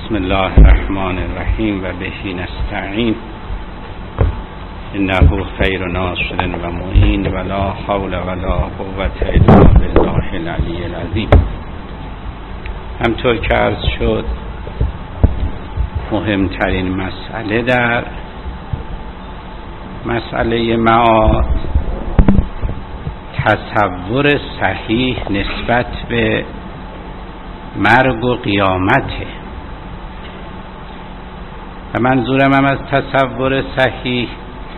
بسم الله الرحمن الرحیم و بهی نستعین انه خیر ناصر و معین ولا حول ولا قوة الا بالله العلی العظیم. همطور که عرض شد مهمترین مسئله در مسئله معاد تصور صحیح نسبت به مرگ و قیامته و منظورم هم از تصور صحیح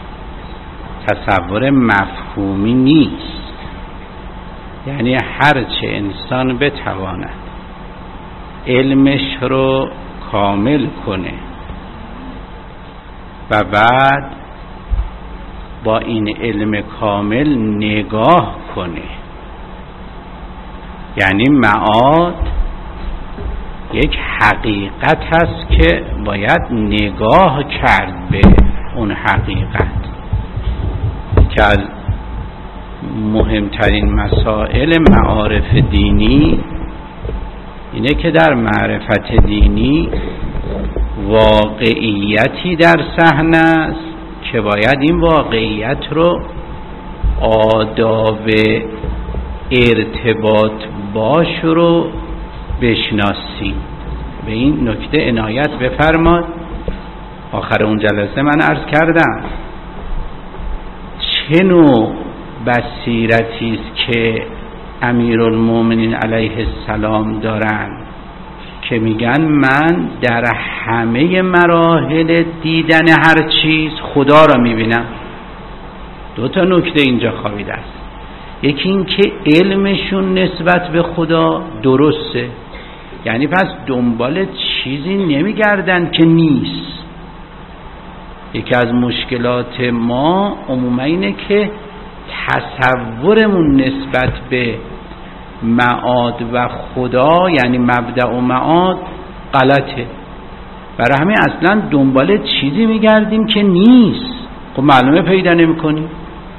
تصور مفهومی نیست، یعنی هرچه انسان بتواند علمش رو کامل کنه و بعد با این علم کامل نگاه کنه، یعنی معاد یک حقیقت هست که باید نگاه کرد به اون حقیقت. که از مهمترین مسائل معارف دینی اینه که در معرفت دینی واقعیتی در صحنه است که باید این واقعیت رو آداب ارتباط باش رو بشناسی. به این نکته عنایت بفرماد. آخر اون جلسه من عرض کردم چه نوع بصیرتی است که امیرالمومنین علیه السلام دارن که میگن من در همه مراحل دیدن هر چیز خدا را میبینم. دو تا نکته اینجا خوابیده است. یکی این که علمشون نسبت به خدا درسته، یعنی پس دنبال چیزی نمیگردن که نیست. یکی از مشکلات ما عموما اینه که تصورمون نسبت به معاد و خدا، یعنی مبدأ و معاد، غلطه. برای همین اصلا دنبال چیزی میگردیم که نیست. خب معلومه پیدا نمی‌کنیم.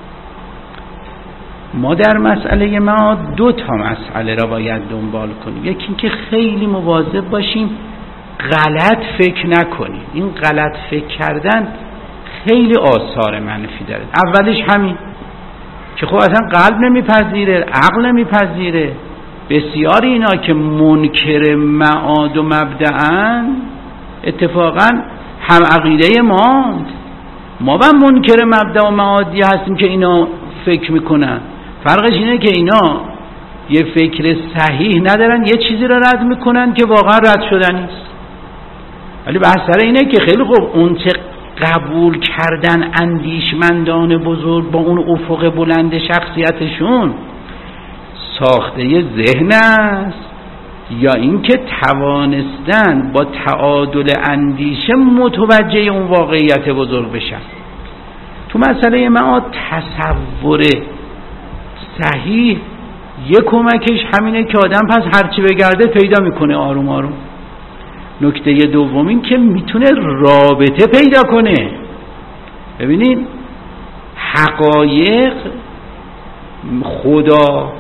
ما در مسئله معاد دو تا مسئله را باید دنبال کنیم. یکی این که خیلی مواظب باشیم غلط فکر نکنیم. این غلط فکر کردن خیلی آثار منفی داره. اولش همین که خب اصلا قلب نمیپذیره، عقل نمیپذیره. بسیاری اینا که منکر معاد و مبدأن اتفاقا هم عقیده ما با منکر مبدأ و معادی هستیم که اینا فکر میکنن. فرقش اینه که اینا یه فکر صحیح ندارن، یه چیزی رو رد میکنن که واقعا رد شدنی است. ولی بحث سر اینه که خیلی خوب اون چه قبول کردن اندیشمندان بزرگ با اون افق بلند شخصیتشون ساخته ذهن است یا اینکه توانستن با تعادل اندیشه متوجه اون واقعیت بزرگ بشن. تو مسئله معاد تصور صحیح یک کمکش همینه که آدم پس هرچی بگرده پیدا میکنه آروم آروم. نکته دوم این که میتونه رابطه پیدا کنه. ببینید حقایق، خدا،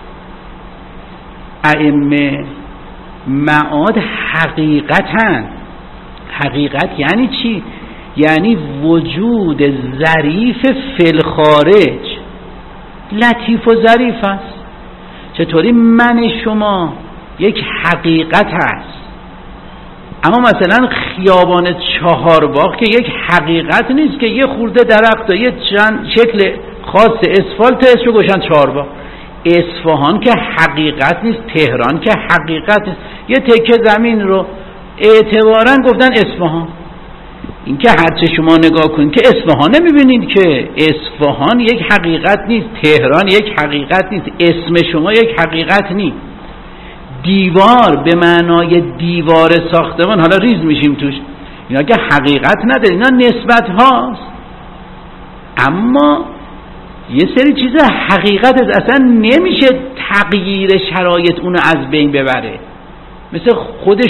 ائمه، معاد حقیقتن. حقیقت یعنی چی؟ یعنی وجود ظریف فی الخارج. لطیف و ظریف است. چطوری من شما یک حقیقت است، اما مثلا خیابان چهارباغ که یک حقیقت نیست که یه خورده درخت و یه چند شکل خاص اسفالت اسمش گوشن چهارباغ. اصفهان که حقیقت نیست، تهران که حقیقت نیست. یه تکه زمین رو اعتباراً گفتن اصفهان. این که هرچه شما نگاه کنید که اصفهان نمیبینید که اصفهان یک حقیقت نیست، تهران یک حقیقت نیست، اسم شما یک حقیقت نیست. دیوار به معنای دیوار ساختمان، حالا ریز میشیم توش، اینا که حقیقت نداره، اینا نسبت هاست. اما یه سری چیزا حقیقت است، اصلا نمیشه تغییر شرایط اونو از بین ببره. مثل خود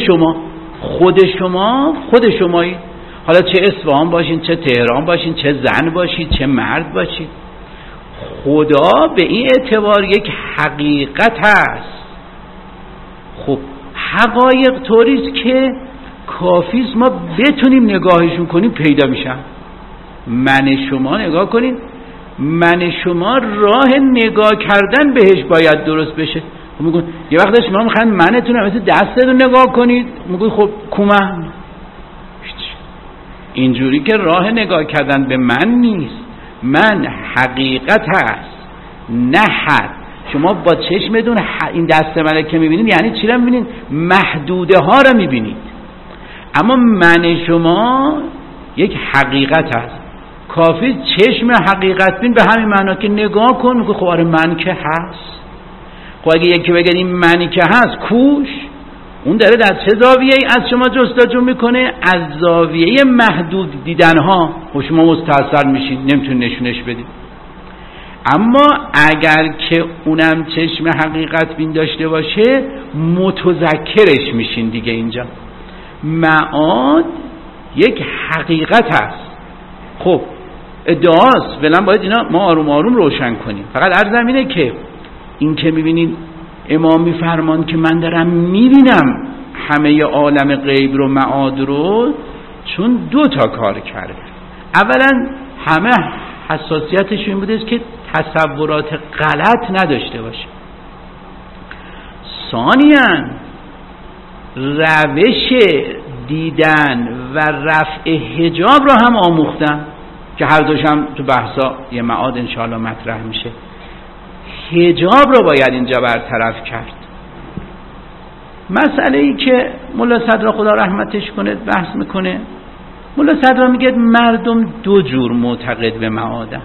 شمایی. حالا چه اصفهان باشین، چه تهران باشین، چه زن باشید، چه مرد باشید، خدا به این اعتبار یک حقیقت هست. خب حقایق طوریست که کافیست ما بتونیم نگاهشون کنیم پیدا میشن. من شما نگاه کنید، من شما راه نگاه کردن بهش باید درست بشه. میگن یه وقت شما میخواین منتون رو مثل دستتون نگاه کنید، میگن خب کومه. اینجوری که راه نگاه کردن به من نیست. من حقیقت هست نه حد. شما با چشمتون این دست من که میبینید یعنی چی رو میبینید؟ محدوده ها رو میبینید. اما من شما یک حقیقت هست. کافی چشم حقیقت بین به همین معنا که نگاه کن، میگه خب آره من که هست. خب اگه یکی بگه این منی که هست کوش، اون داره در چه زاویه‌ای از شما جستجو میکنه؟ از زاویه محدود دیدنها. خب شما مستاصل میشید، نمیتونید نشونش بدید. اما اگر که اونم چشم حقیقت بین داشته باشه متذکرش میشین دیگه. اینجا معاد یک حقیقت هست. خب ادعاست، ولن باید اینا ما آروم آروم روشن کنیم. فقط عرضم اینه که این که میبینین امام میفرمان که من دارم میبینم همه عالم غیب رو معاد رو، چون دو تا کار کرده. اولا همه حساسیتش این بوده که تصورات غلط نداشته باشه. ثانیاً روش دیدن و رفع حجاب رو هم آموختن که هر دوش هم تو بحثا یه معاد انشاءالله مطرح میشه. حجاب رو باید اینجا برطرف کرد. مسئله ای که مولا صدرا خدا رحمتش کنه بحث میکنه، مولا صدرا میگه مردم دو جور معتقد به معادن.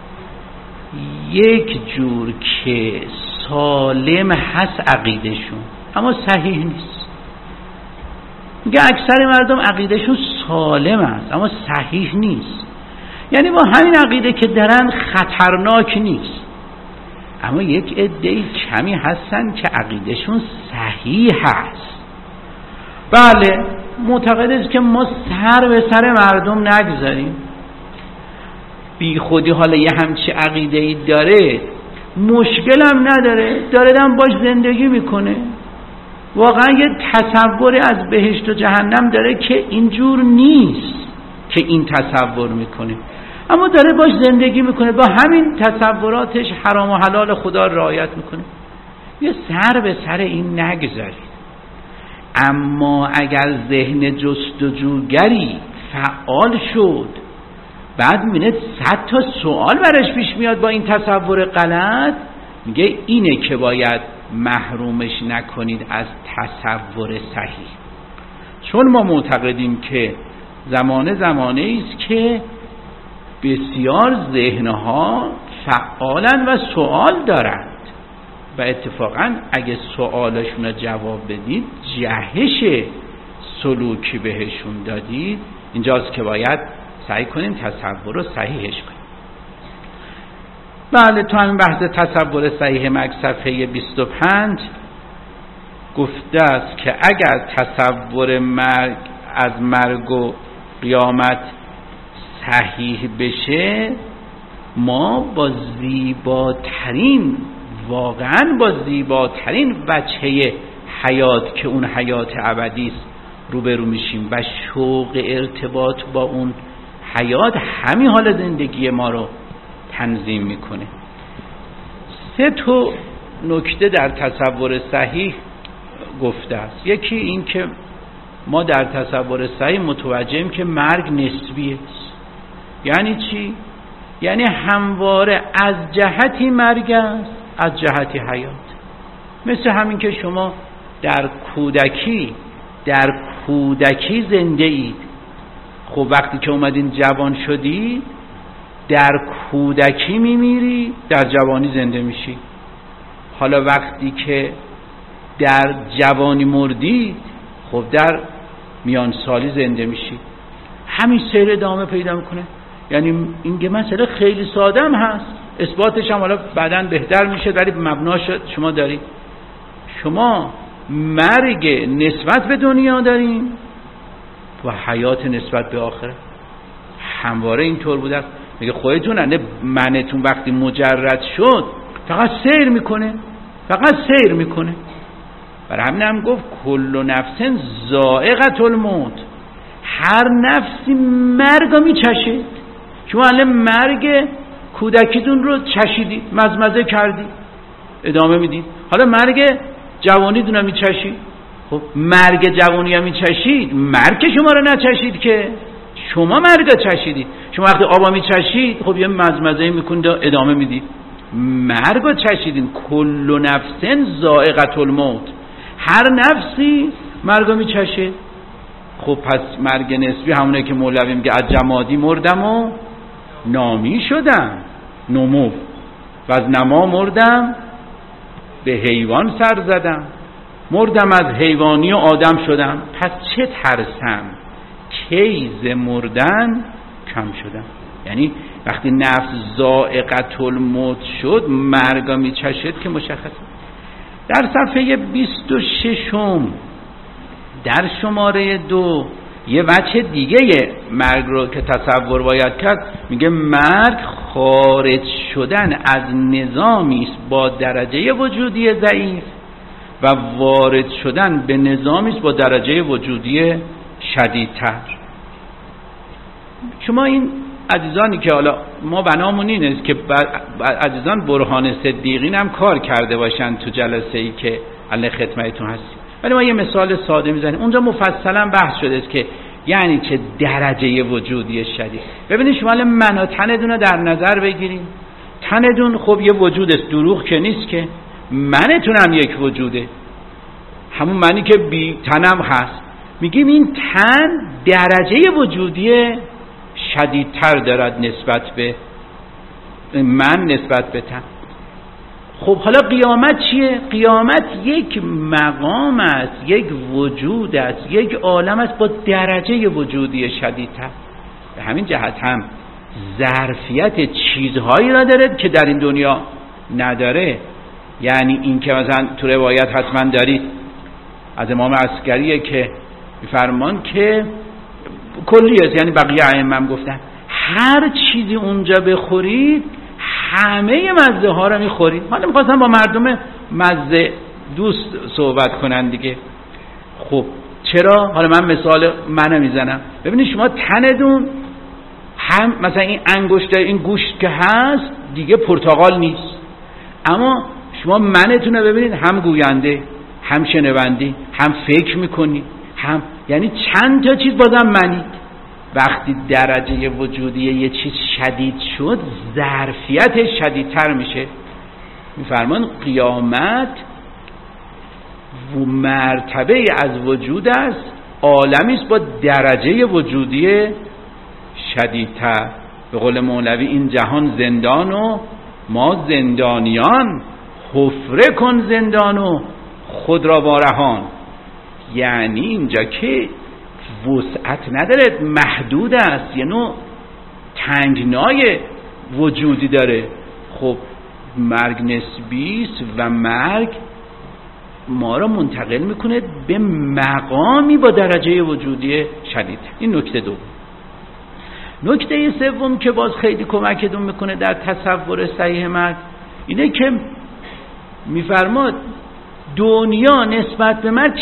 یک جور که سالم هست عقیدشون اما صحیح نیست. میگه اکثر مردم عقیدشون سالم است اما صحیح نیست. یعنی با همین عقیده که دارن خطرناک نیست. اما یک عده کمی هستن که عقیدشون صحیح هست. بله معتقد است که ما سر به سر مردم نگذاریم. بی خودی حالا یه همچی عقیده‌ای داره مشکل هم نداره، داره هم باش زندگی میکنه. واقعا یه تصوری از بهشت و جهنم داره که اینجور نیست که این تصور میکنه، اما داره باش زندگی میکنه، با همین تصوراتش حرام و حلال خدا رعایت میکنه. یه سر به سر این نگذارید. اما اگر ذهن جستجوگری فعال شد، بعد میبینه 100 تا سوال برش پیش میاد با این تصور غلط، میگه اینه که باید محرومش نکنید از تصور صحیح. چون ما معتقدیم که زمانه است که بسیار ذهنها فعالن و سوال دارند و اتفاقا اگه سوالشون رو جواب بدید، جهش سلوکی بهشون دادید، اینجاست که باید سعی کنیم تصور رو صحیحش کنیم. بله تو همین بحث تصور صحیح مرگ صفحه 25 گفته است که اگر تصور مرگ از مرگ و قیامت صحیح بشه، ما با زیباترین، واقعا با زیباترین وجهه حیات که اون حیات ابدی است روبرو میشیم و شوق ارتباط با اون حیات همین حال زندگی ما رو تنظیم میکنه. 3 نکته در تصور صحیح گفته است. یکی این که ما در تصور صحیح متوجهیم که مرگ نسبیه. یعنی چی؟ یعنی همواره از جهتی مرگ است، از جهتی حیات. مثل همین که شما در کودکی زنده اید. خب وقتی که اومدین جوان شدی، در کودکی میمیری، در جوانی زنده میشی. حالا وقتی که در جوانی مردی، خب در میان سالی زنده میشی. همین سیر ادامه پیدا میکنه. یعنی این مسئله خیلی ساده هم هست، اثباتش هم حالا بعداً بهتر میشه، ولی مبناش شما دارید. شما مرگ نسبت به دنیا دارین و حیات نسبت به آخره. همواره اینطور بوده است. میگه خودتون منتون وقتی مجرد شد فقط سیر میکنه، برای همین هم گفت کل نفس ذائقة الموت، هر نفسی مرگ میچشه. شما الان مرگ کودکیتون رو چشیدید، مزمزه کردید، ادامه میدید. حالا مرگ جوانیتون رو میچشید. خب مرگ جوانی رو میچشید، مرگ شما رو نچشید که، شما مرگ رو چشیدید. شما وقتی آبا میچشید خب یه مزمزه میکنید و ادامه میدید. مرگ رو چشیدین. کل نفس ذائقة الموت، هر نفسی مرگ رو میچشه. خب پس مرگ نسبی همونه که مولوی میگه از جمادی مردم و نامی شدم، نمو و از نما مردم به حیوان سر زدم، مردم از حیوانی و آدم شدم. پس چه ترسم کی ز مردن کم شدم. یعنی وقتی نفس ذائقة الموت شد، مرگا میچشد که مشخصه. در صفحه 26 در شماره 2 یه وجه دیگه مرگ رو که تصور باید کرد، میگه مرگ خارج شدن از نظامی است با درجه وجودی ضعیف و وارد شدن به نظامی است با درجه وجودی شدیدتر. شما این عزیزانی که حالا ما بنامون این است که عزیزان برهان صدیقین هم کار کرده باشن تو جلسه ای که الله خدمتتون هست، ولی ما یه مثال ساده میزنیم. اونجا مفصلا بحث شده است که یعنی چه درجه وجودی شدید. ببینید شما من و تنتون رو در نظر بگیرید. تنتون خب یه وجود است، دروغ که نیست که. منتون هم یک وجوده، همون منی که بی تنم هست. میگیم این تن درجه وجودی شدیدتر دارد نسبت به من، نسبت به تن. خب حالا قیامت چیه؟ قیامت یک مقام است، یک وجود است، یک عالم است با درجه وجودی شدیدتر. به همین جهت هم ظرفیت چیزهایی را داره که در این دنیا نداره. یعنی این که مثلا تو روایت حتما دارید از امام عسکریه که میفرمان که کلی است، یعنی بقیه ائمه هم گفتن هر چیزی اونجا بخورید همه مزه ها رو میخورید. حالا میخواستم با مردم مزه دوست صحبت کنن دیگه. خب چرا؟ حالا من مثال منو میزنم. ببینید شما تندون هم مثلا این انگشت، این گوشت که هست دیگه پرتقال نیست، اما شما منتون رو ببینید، هم گوینده، هم شنونده، هم فکر میکنید، هم یعنی چند تا چیز بازم منید. وقتی درجه وجودی یه چیز شدید شد، ظرفیتش شدیدتر میشه. میفرمان قیامت و مرتبه از وجود است، عالمی است با درجه وجودی شدیدتر. به قول مولوی این جهان زندان و ما زندانیان، حفره کن زندان و خود را وارهان. یعنی اینجا که وسعت نداره، محدود است، یه نوع تنگنای وجودی داره. خب مرگ نسبی است و مرگ ما را منتقل میکنه به مقامی با درجه وجودی شدید. این نکته دوم. نکته سوم که باز خیلی کمکتون میکنه در تصور صحیح مرگ اینه که میفرماد دنیا نسبت به مرگ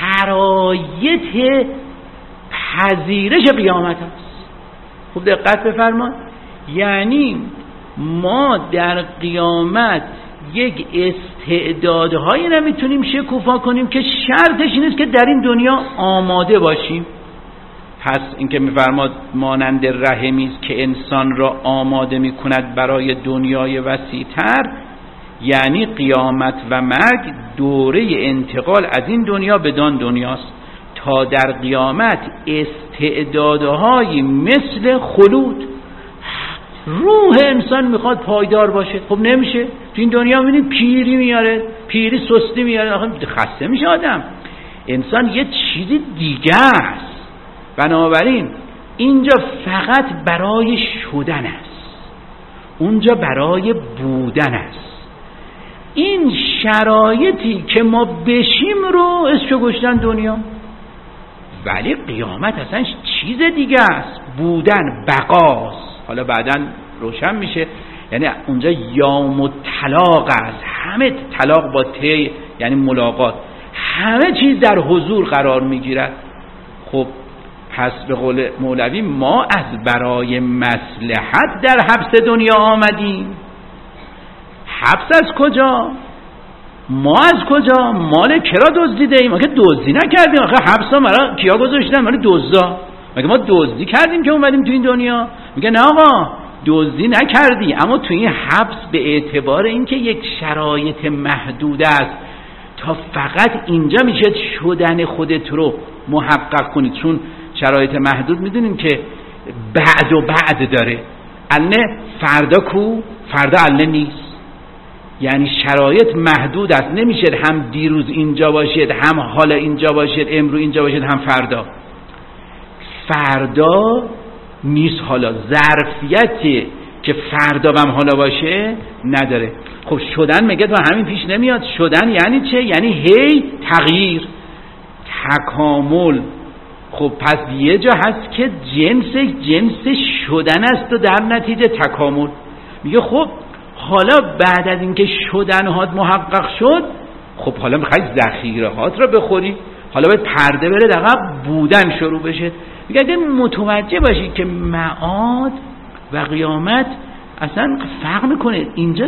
شرایط پذیرش قیامت است. خوب دقت بفرمایید. یعنی ما در قیامت یک استعدادهایی نمیتونیم شکوفا کنیم که شرطش این است که در این دنیا آماده باشیم. پس این که میفرماد مانند رحمی است که انسان را آماده میکند برای دنیای وسیع‌تر، یعنی قیامت و مرگ دوره انتقال از این دنیا به دان دنیاست تا در قیامت استعدادهایی مثل خلود. روح انسان میخواد پایدار باشه، خب نمیشه. تو این دنیا میبینید پیری میاره، پیری سستی میاره، خسته میشه آدم. انسان یه چیزی دیگه است. بنابراین اینجا فقط برای شدن است، اونجا برای بودن است. این شرایطی که ما بشیم رو اسمشو گذاشتن دنیا، ولی قیامت اصلا چیز دیگه است، بودن، بقاست. حالا بعداً روشن میشه. یعنی اونجا یوم الطلاق است، همه طلاق با ته یعنی ملاقات، همه چیز در حضور قرار میگیرد. خب پس به قول مولوی ما از برای مصلحت در حبس دنیا آمدیم. حبس از کجا؟ ما از کجا؟ مال کرا دزدیده ایم؟ ما که دزدی نکردیم. آخه حبس ها مرا کیا گذاشتن؟ مال دزدا. مگه ما دزدی کردیم که اومدیم تو این دنیا؟ میگه نه آقا دزدی نکردی، اما تو این حبس به اعتبار اینکه یک شرایط محدود است تا فقط اینجا میشه شدن خودت رو محقق کنید، چون شرایط محدود میدونیم که بعد و بعد داره. الان فردا کو؟ فردا الان نیست، یعنی شرایط محدود است، نمیشه هم دیروز اینجا باشید، هم حالا اینجا باشید، امروز اینجا باشید، هم فردا نیست. حالا ظرفیتی که فردا هم حالا باشه نداره. خب شدن میگه تو همین پیش نمیاد. شدن یعنی چه؟ یعنی هی تغییر، تکامل. خب پس یه جا هست که جنس شدن است و در نتیجه تکامل. میگه خب حالا بعد از اینکه شدنهات محقق شد، خب حالا میخوای ذخیرهات رو بخوری، حالا باید پرده بره دقیقا بودن شروع بشه. میگه اگه متوجه باشی که معاد و قیامت اصلا فرق میکنه، اینجا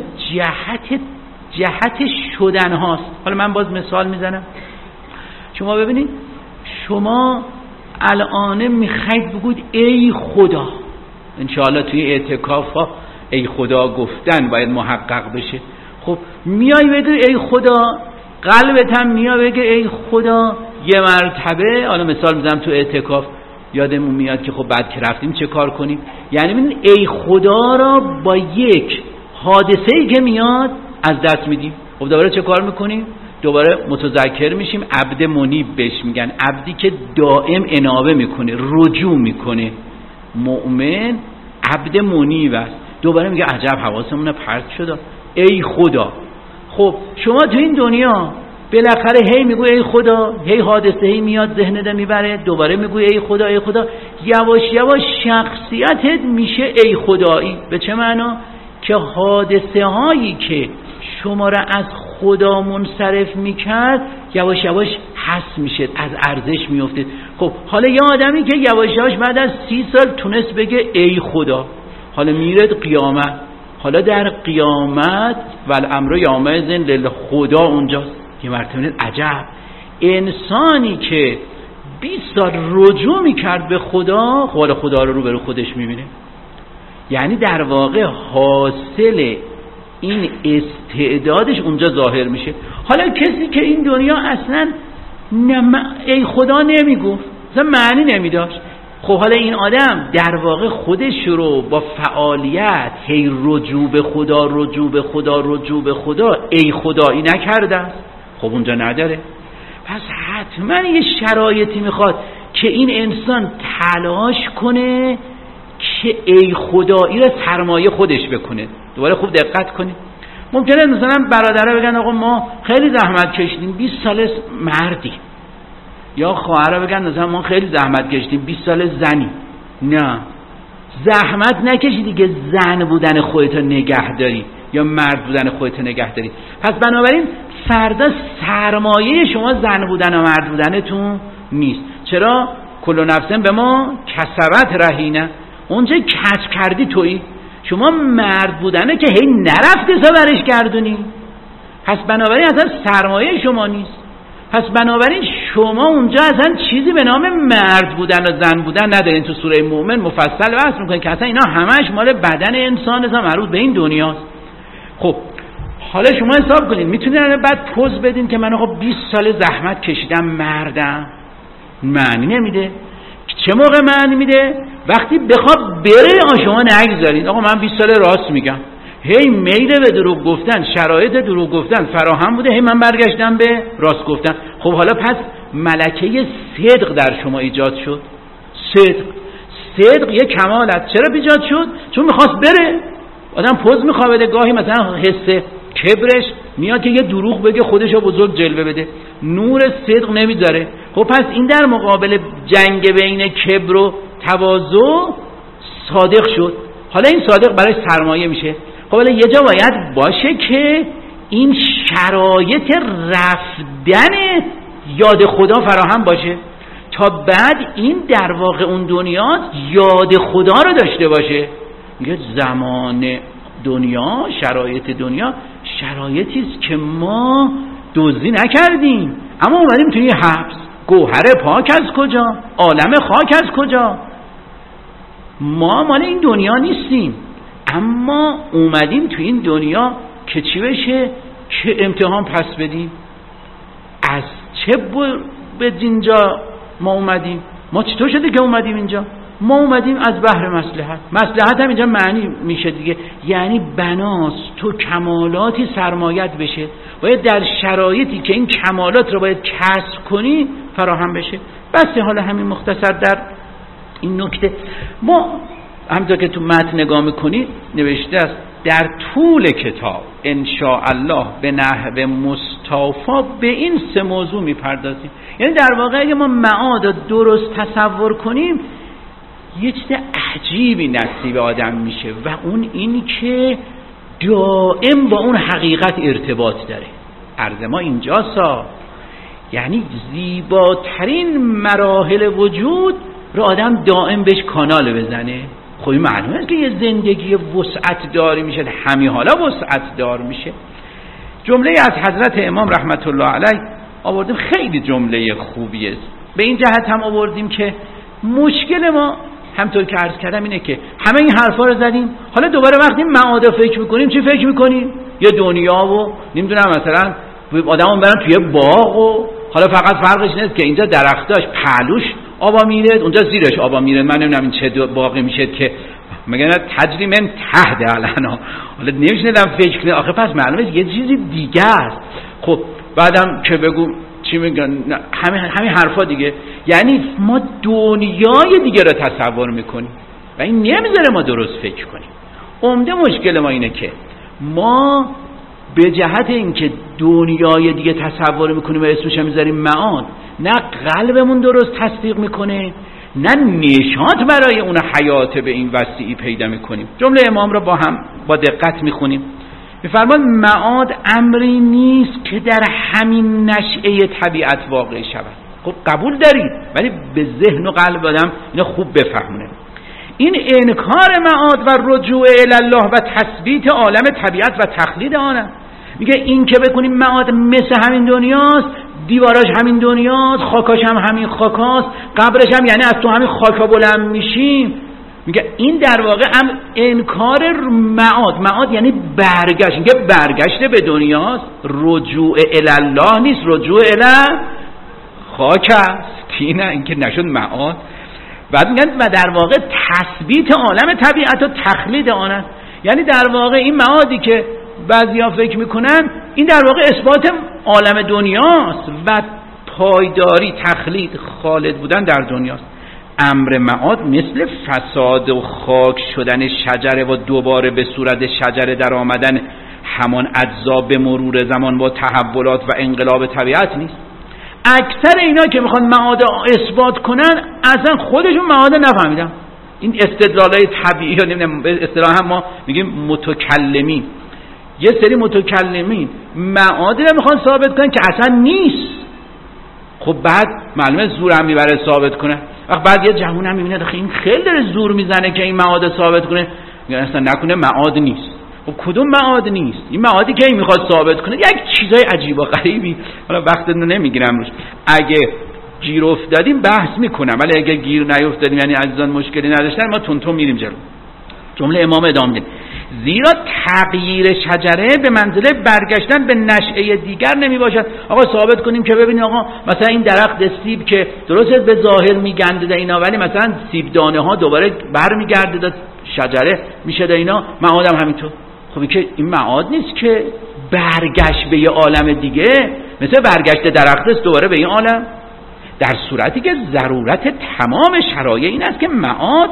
جهت شدن هاست. حالا من باز مثال میزنم. شما ببینید، شما الان میخواید بگوید ای خدا، انشاءالله توی اعتکاف ها ای خدا گفتن باید محقق بشه. خب میای بگی ای خدا، قلبت هم میای بگی ای خدا یه مرتبه. حالا مثال میزنم تو اعتکاف یادمون میاد که خب بعد که رفتیم چه کار کنیم. یعنی ببین ای خدا را با یک حادثه‌ای که میاد از دست میدیم. خب دوباره چه کار میکنیم؟ دوباره متذکر میشیم. عبد منیب بهش میگن، عبدی که دائم انابه میکنه، رجوع میکنه. مؤمن عبد منیب است. دوباره میگه عجب حواسمون پرت شد ای خدا. خب شما تو این دنیا بالاخره هی میگوی ای خدا، هی حادثه هی میاد ذهنت میبره، دوباره میگوی ای خدا ای خدا. یواش یواش شخصیتت میشه ای خدایی. به چه معنا؟ که حادثه هایی که شما را از خدا منصرف میکرد یواش یواش حس میشه، از ارزش میفته. خب حالا یه آدمی که یواش یواش بعد از 30 سال تونست بگه ای خدا، حالا میرد قیامت. حالا در قیامت والامر یومئذ للخدا اونجاست. یه مرتبه عجب، انسانی که 20 سال رجوع میکرد به خدا، حالا خدا رو به خودش میبینه. یعنی در واقع حاصل این استعدادش اونجا ظاهر میشه. حالا کسی که این دنیا اصلا ای خدا نمیگفت، اصلا معنی نمیداشت، خب حالا این آدم در واقع خودش رو با فعالیت هی رجوع به خدا ای خدایی نکرده است. خب اونجا نداره. پس حتما یه شرایطی میخواد که این انسان تلاش کنه که ای خدایی رو سرمایه خودش بکنه. دوباره خوب دقت کنید. ممکنه مثلا برادرها بگن آقا ما خیلی زحمت کشیدیم 20 سال مردی، یا خواهرها بگن مثلا ما خیلی زحمت کشیدیم 20 سال زنی. نه، زحمت نکشیدی که زن بودن خودت نگه داری یا مرد بودن خودت نگه داری. پس بنابراین فردا سرمایه شما زن بودن و مرد بودنتون نیست. چرا؟ کل نفسن به ما کسبت رهینه. اونجا کج کردی تویی. شما مرد بودنه که هی نرفتی تا برش گردونی. پس بنابراین اصلا سرمایه شما نیست. پس بنابراین شما اونجا اصلا چیزی به نام مرد بودن و زن بودن ندارین. تو سوره مومن مفصل بحث میکنه که اصلا اینا همش مال بدن انسان است، مربوط به این دنیاست. خب حالا شما حساب کنید، میتونید بعد پوز بدین که من آقا 20 سال زحمت کشیدم مردم. معنی نمیده. چه موقع معنی میده؟ وقتی بخواد بره شما نگذارید. آقا من 20 سال راست میگم، هی میل به دروغ گفتن، شرایط دروغ گفتن فراهم بوده، هی من برگشتم به راست گفتن. خب حالا پس ملکه صدق در شما ایجاد شد. صدق یه کمال است. چرا ایجاد شد؟ چون میخواست بره. آدم پوز میخواد بده، گاهی مثلا حس کبرش میاد که یه دروغ بگه خودشو بزرگ جلوه بده، نور صدق نمیذاره. خب پس این در مقابل جنگ بین کبر و تواضع صادق شد. حالا این صادق برای سرمایه میشه. خب حالا یه جا باید باشه که این شرایط رفع رفتن یاد خدا فراهم باشه، تا بعد این در واقع اون دنیا یاد خدا رو داشته باشه. میگه زمان دنیا، شرایط دنیا شرایطی است که ما دزدی نکردیم، اما اومدیم توی حبس. گوهر پاک از کجا؟ عالم خاک از کجا؟ ما مال این دنیا نیستیم، اما اومدیم توی این دنیا که چی بشه؟ که امتحان پس بدیم. از چه به اینجا ما اومدیم؟ ما چطور شده که اومدیم اینجا؟ ما اومدیم از بحر مصلحت. مصلحت هم اینجا معنی میشه دیگه، یعنی بناست تو کمالاتی سرمایت بشه، باید در شرایطی که این کمالات رو باید کسب کنی فراهم بشه. بس حالا همین مختصر در این نکته. ما همونطور که تو متن نگاه میکنی نوشته است در طول کتاب ان شاء الله به نحو مستوفا به این 3 موضوع میپردازیم. یعنی در واقع اگه ما معاد رو درست تصور کنیم یه چیز عجیبی نصیب آدم میشه و اون اینی که دائم با اون حقیقت ارتباط داره. عرض ما اینجاسا، یعنی زیباترین مراحل وجود رو آدم دائم بهش کانال بزنه. خب این معلومه است که یه زندگی وسعت داری میشه، همین حالا وسعت دار میشه. جمله از حضرت امام رحمت الله علیه آوردیم، خیلی جمله خوبی است. به این جهت هم آوردیم که مشکل ما همطور که عرض کردم اینه که همه این حرفا رو زدیم، حالا دوباره وقتی معاد فکر میکنیم چی فکر میکنیم؟ یه دنیا و نمیدونم مثلا آدمون برن توی باغ و حالا فقط فرقش نیست که اینجا درختاش پهلوش آبا میره، اونجا زیرش آبا میره. من نمیدونم این چه باغی میشه که مگه نه تجری من تحت الان. حالا نمیشنیدم فکر کنه آخه پس معلومه یه چیزی دیگه است. خب بعدم که بگو چی میگن همین حرفا دیگه، یعنی ما دنیای دیگه رو تصور میکنیم و این نمیذاره ما درست فکر کنیم. عمده مشکل ما اینه که ما به جهت اینکه دنیای دیگه تصور میکنیم و اسمش میذاریم معاد، نه قلبمون درست تصدیق میکنه نه نشاط برای اون حیات به این وسیعی پیدا میکنیم. جمله امام رو با هم با دقت میخونیم. میفرماد معاد امری نیست که در همین نشأه طبیعت واقع شود. خب قبول دارید، ولی به ذهن و قلب آدم اینو خوب بفهمونه. این انکار معاد و رجوع الی الله و تثبیت عالم طبیعت و تخلید آن. میگه این که بکنیم معاد مثل همین دنیاست، دیواراش همین دنیاست، خاکاش هم همین خاکاست، قبرش هم یعنی از تو همین خاکا بلند میشیم. میگه این در واقع هم انکار معاد یعنی برگشت. میگه برگشت به دنیاست، رجوع الی الله نیست، رجوع الی خاک است. این که نشد معاد. بعد میگن و در واقع تثبیت عالم طبیعت و تخلید آن است. یعنی در واقع این معادی که بعضیا فکر میکنن این در واقع اثبات عالم دنیاست و پایداری، تخلید، خالد بودن در دنیاست. امر معاد مثل فساد و خاک شدن شجره و دوباره به صورت شجره در آمدن همان اجزا به مرور زمان با تحولات و انقلاب طبیعت نیست. اکثر اینا که میخوان معاد اثبات کنن اصلا خودشون معاد نفهمیدن. این استدلالای طبیعی یا نمیدونم اصطلاحا هم ما میگیم متکلمین، یه سری متکلمین معادی رو میخوان ثابت کنن که اصلا نیست. خب بعد معلومه زور هم میبره ثابت کنه. وقت بعد یه جوون هم میبینه این خیلی داره زور میزنه که این معاد ثابت کنه، میگن اصلا نکنه معاد نیست. خب کدوم معاد نیست؟ این معادی که این میخواد ثابت کنه یک چیزای عجیب و غریبی، حالا وقتتون نمیگیرم روش. اگه گیر افتادیم بحث میکنم، ولی اگه گیر نیافتادیم یعنی عزیزان مشکلی نداشتن ما تون میریم جلو. جمله امام ادامه میده زیرا تغییر شجره به منزله برگشتن به نشأه دیگر نمی باشد. آقا ثابت کنیم که ببینید آقا مثلا این درخت سیب که درسته به ظاهر میگنده اینا، ولی مثلا سیب دانه ها دوباره برمیگرده شجره میشه ده اینا، معادم همینطور. خب این که این معاد نیست که برگشت به یه عالم دیگه، مثل برگشت درخت است دوباره به این عالم، در صورتی که ضرورت تمام شرایع این است که معاد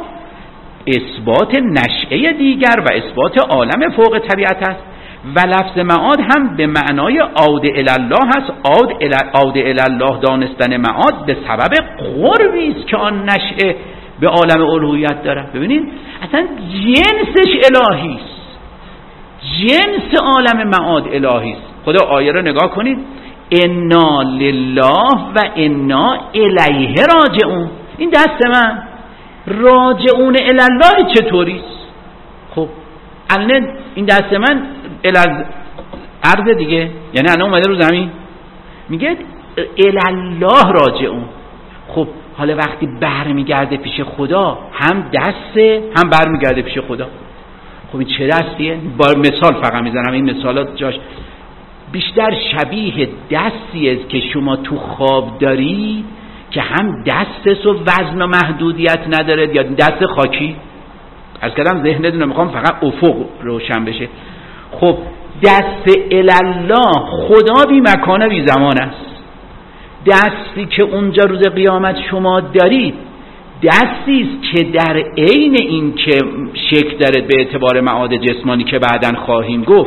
اثبات نشأه دیگر و اثبات عالم فوق طبیعت است. و لفظ معاد هم به معنای عود الی الله است. عود الی الله دانستن معاد به سبب قربی است که آن نشأه به عالم الوهیت دارد. ببینید اصلا جنسش الهی است، جنس عالم معاد الهی است. خدا آیه رو نگاه کنید، انا لله و انا الیه راجعون. این دست من، راجعون الی الله چطوریست؟ خب الان این دست من ارض دیگه، یعنی الان اومده رو زمین، میگه الی الله راجعون. خب حالا وقتی برمیگرده پیش خدا، هم دسته هم برمیگرده پیش خدا. خب این چه دستیه؟ با مثال فقط میزنم، این مثالات جاش بیشتر شبیه دستیه که شما تو خواب داری که هم دستش و وزن و محدودیت نداره، یا دست خاکی. از کردم ذهنتون میخوام فقط افق روشن بشه. خب دست الله خدا بی مکان بی زمان است. دستی که اونجا روز قیامت شما دارید دستی است که در عین این که شکل داره به اعتبار معاد جسمانی که بعداً خواهیم گفت،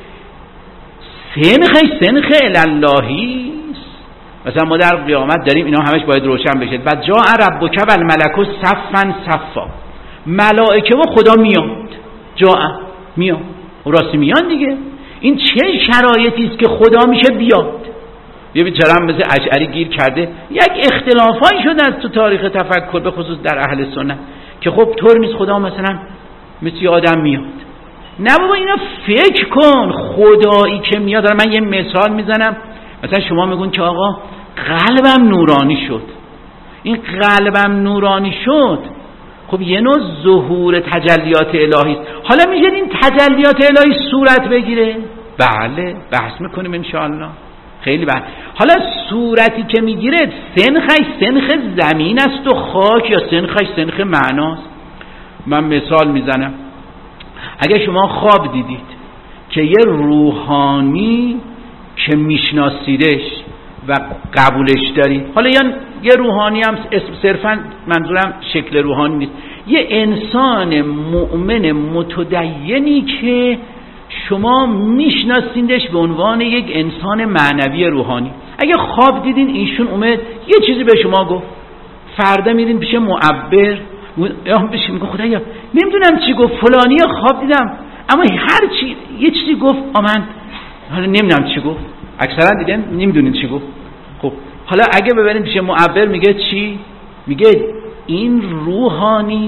سنخ الاللهی است. مثلا ما در قیامت داریم، اینا همش باید روشن بشه. و جاء ربک و الملک صفا صفا، ملائکه و خدا میاد، جاء میاد و راستی میان دیگه. این چه شرایطی است که خدا میشه بیاد؟ یه بیچاره هم مثل اشعری گیر کرده، یک اختلافایی شده از تو تاریخ تفکر به خصوص در اهل سنت که خب طور نیست خدا مثلا مثل آدم میاد. نه بابا، اینا فکر کن، خدایی که میاد. من یه مثال میزنم، مثلا شما میگون که آقا قلبم نورانی شد. این قلبم نورانی شد، خب یه نوع ظهور تجلیات الهی است. حالا میشه این تجلیات الهی صورت بگیره؟ بله، بحث میکنیم انشاءالله. خیلی بحث. حالا صورتی که میگیره سنخ زمین است و خاک، یا سنخ معناست. من مثال میزنم، اگه شما خواب دیدید که یه روحانی که میشناسیدش و قبولش دارید، حالا یه روحانی هم صرفا منظورم شکل روحانی نیست، یه انسان مؤمن متدینی که شما میشناسیدش به عنوان یک انسان معنوی روحانی، اگه خواب دیدین ایشون اومد یه چیزی به شما گفت، فردا میرین پیش معبر یا بهش میگه خدایا نمیدونم چی گفت، فلانی خواب دیدم اما هر چی یه چیزی گفت، من حالا نمیدونم چی گفت، اکثرا دیدن نمیدونین چی گفت. خب حالا اگه ببرین پیش معبر میگه چی؟ میگه این روحانی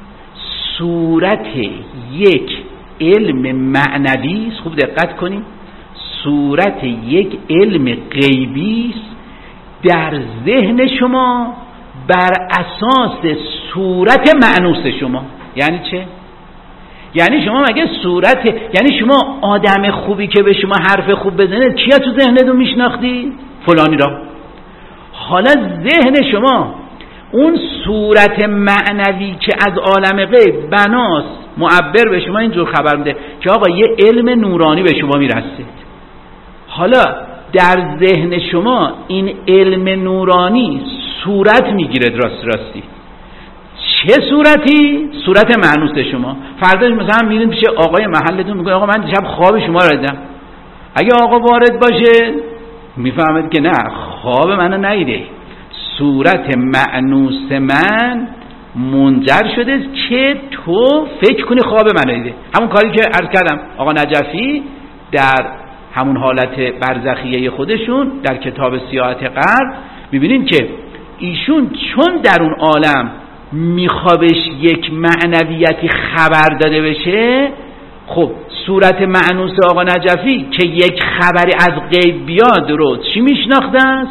صورت یک علم معنوی است. خوب دقت کنیم، صورت یک علم غیبی است در ذهن شما بر اساس صورت مأنوس شما. یعنی چه؟ یعنی شما مگه صورت، یعنی شما آدم خوبی که به شما حرف خوب بزنه کیا تو ذهنتون میشناختی؟ فلانی را. حالا ذهن شما اون صورت معنوی که از عالم غیب بناست، معبر به شما اینجور خبر میده که آقا یه علم نورانی به شما میرسید. حالا در ذهن شما این علم نورانی صورت میگیره راستی. چه صورتی؟ صورت معنوس شما. فرداش مثلا میرین پیش آقای محلتون میگه آقا من دیشب خواب شما رو دیدم. اگه آقا وارد باشه میفهمید که نه، خواب منو ندیده، صورت معنوس من منجر شده که تو فکر کنی خواب منو دیده. همون کاری که عرض کردم آقا نجفی در همون حالت برزخیه خودشون در کتاب سیاحت غرب میبینین که ایشون چون در اون عالم میخوابش یک معنویتی خبر داده بشه، خب صورت معنوس آقا نجفی که یک خبری از غیب بیاد رو چی میشناخته است؟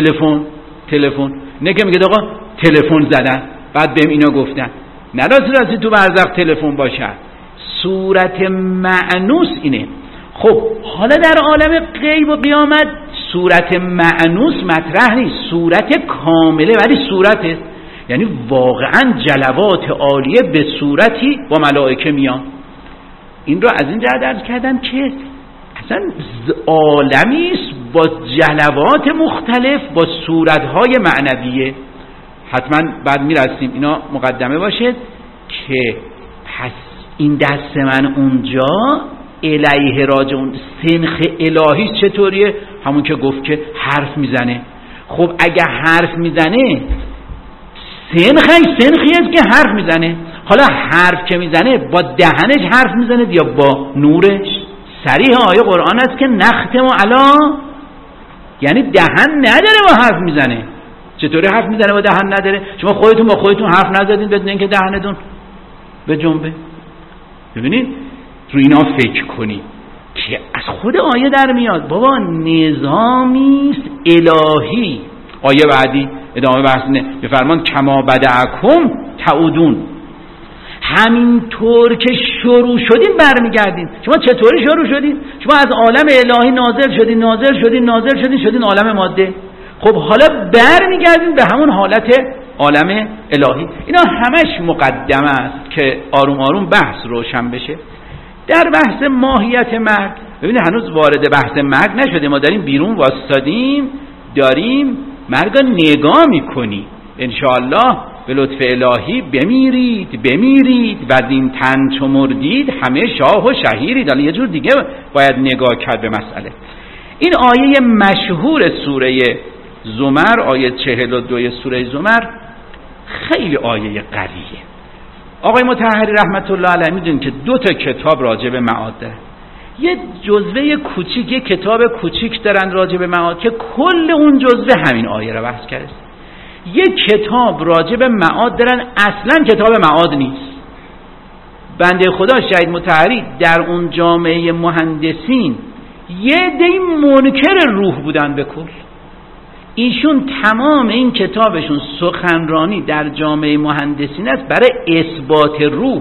تلفن. نه که میگه آقا تلفن زدن بعد بهم اینا گفتن، نه راستی تو برزخ تلفن باشد. صورت معنوس اینه. خب حالا در عالم غیب و قیامت صورت معنوس مطرح نیست، صورت کامله ولی صورته، یعنی واقعا جلوات عالیه به صورتی با ملائکه میان. این رو از این جهت عرض کردم که اصلا عالمی است با جلوات مختلف با صورتهای معنویه. حتما بعد میرسیم، اینا مقدمه باشد که پس این دست من اونجا الیه راجعون، سنخ الهی چطوریه؟ همون که گفت که حرف میزنه. خب اگه حرف میزنه سنخی است که حرف میزنه. حالا حرف که میزنه با دهنش حرف میزنه یا با نورش؟ صریح آیه قرآن است که نختم علی، یعنی دهن نداره با حرف میزنه. چطوری حرف میزنه با دهن نداره؟ شما خودتون با خودتون حرف نزدین بدون اینکه دهنتون به جنبه؟ ببینید رو اینا فکر کنید که از خود آیه در میاد بابا نظامیست الهی. آیه بعدی ادامه بحث نه بفرمان کما بدعکم تعودون، همینطور که شروع شدین برمیگردین. شما چطوری شروع شدین؟ شما از عالم الهی نازل شدین عالم ماده. خب حالا برمیگردین به همون حالت عالم الهی. اینا همش مقدمه است که آروم آروم بحث روشن بشه. در بحث ماهیت مرگ، ببینید هنوز وارد بحث مرگ نشده، ما داریم بیرون واسطادیم، داریم مرگ نگاه میکنیم. انشاءالله به لطف الهی بمیرید و این تن چو مردید همه شاه و شهیرید. حالا یه جور دیگه باید نگاه کرد به مسئله. این آیه مشهور سوره زمر، آیه 42 سوره زمر، خیلی آیه قویه. آقای مطهری رحمت الله علیه میدونید که 2 کتاب راجع به معاد داره. یه جزوه کوچیک، یه کتاب کوچیک دارن راجع به معاد که کل اون جزوه همین آیه رو بحث کرده. یه کتاب راجع به معاد دارن اصلا کتاب معاد نیست. بنده خدا شهید مطهری در اون جامعه مهندسین یه عده منکر روح بودن به کل. ایشون تمام این کتابشون سخنرانی در جامعه مهندسین است برای اثبات روح.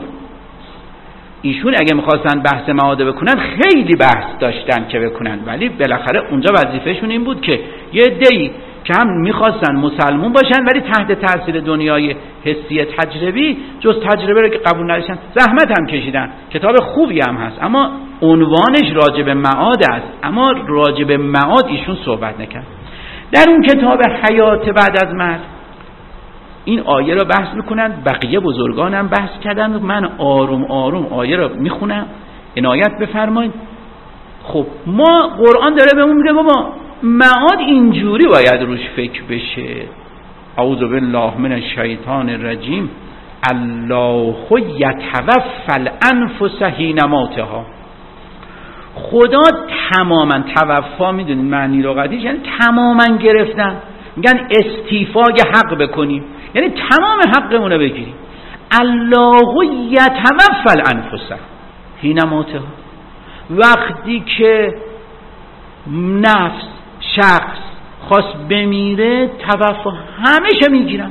ایشون اگه میخواستن بحث معاد بکنن خیلی بحث داشتن که بکنن، ولی بالاخره اونجا وظیفهشون این بود که یه عده‌ای که هم میخواستن مسلمون باشن ولی تحت تاثیر دنیای حسی تجربی جز تجربه رو که قبول نداشتن زحمت هم کشیدن. کتاب خوبی هم هست اما عنوانش راجع به معاد است، اما راجع به معاد ایشون صحبت نکرد. در اون کتاب حیات بعد از مرگ این آیه رو بحث میکنن، بقیه بزرگان هم بحث کردن. من آروم آروم آیه رو میخونم، عنایت بفرمایید. خب ما قرآن داره بهمون میگه بابا معاد اینجوری باید روش فکر بشه. اعوذ بالله من الشیطان الرجیم. الله یتوفی الانفس حین موتها. خدا تماما توفا، میدونید معنی لغویش یعنی تماما گرفتن. میگن استیفای حق بکنیم، یعنی تمام حقمون رو بگیریم. الله یتوفی الانفس حین موتها. وقتی که نفس شخص خواست بمیره توفا همیشه میگیرن.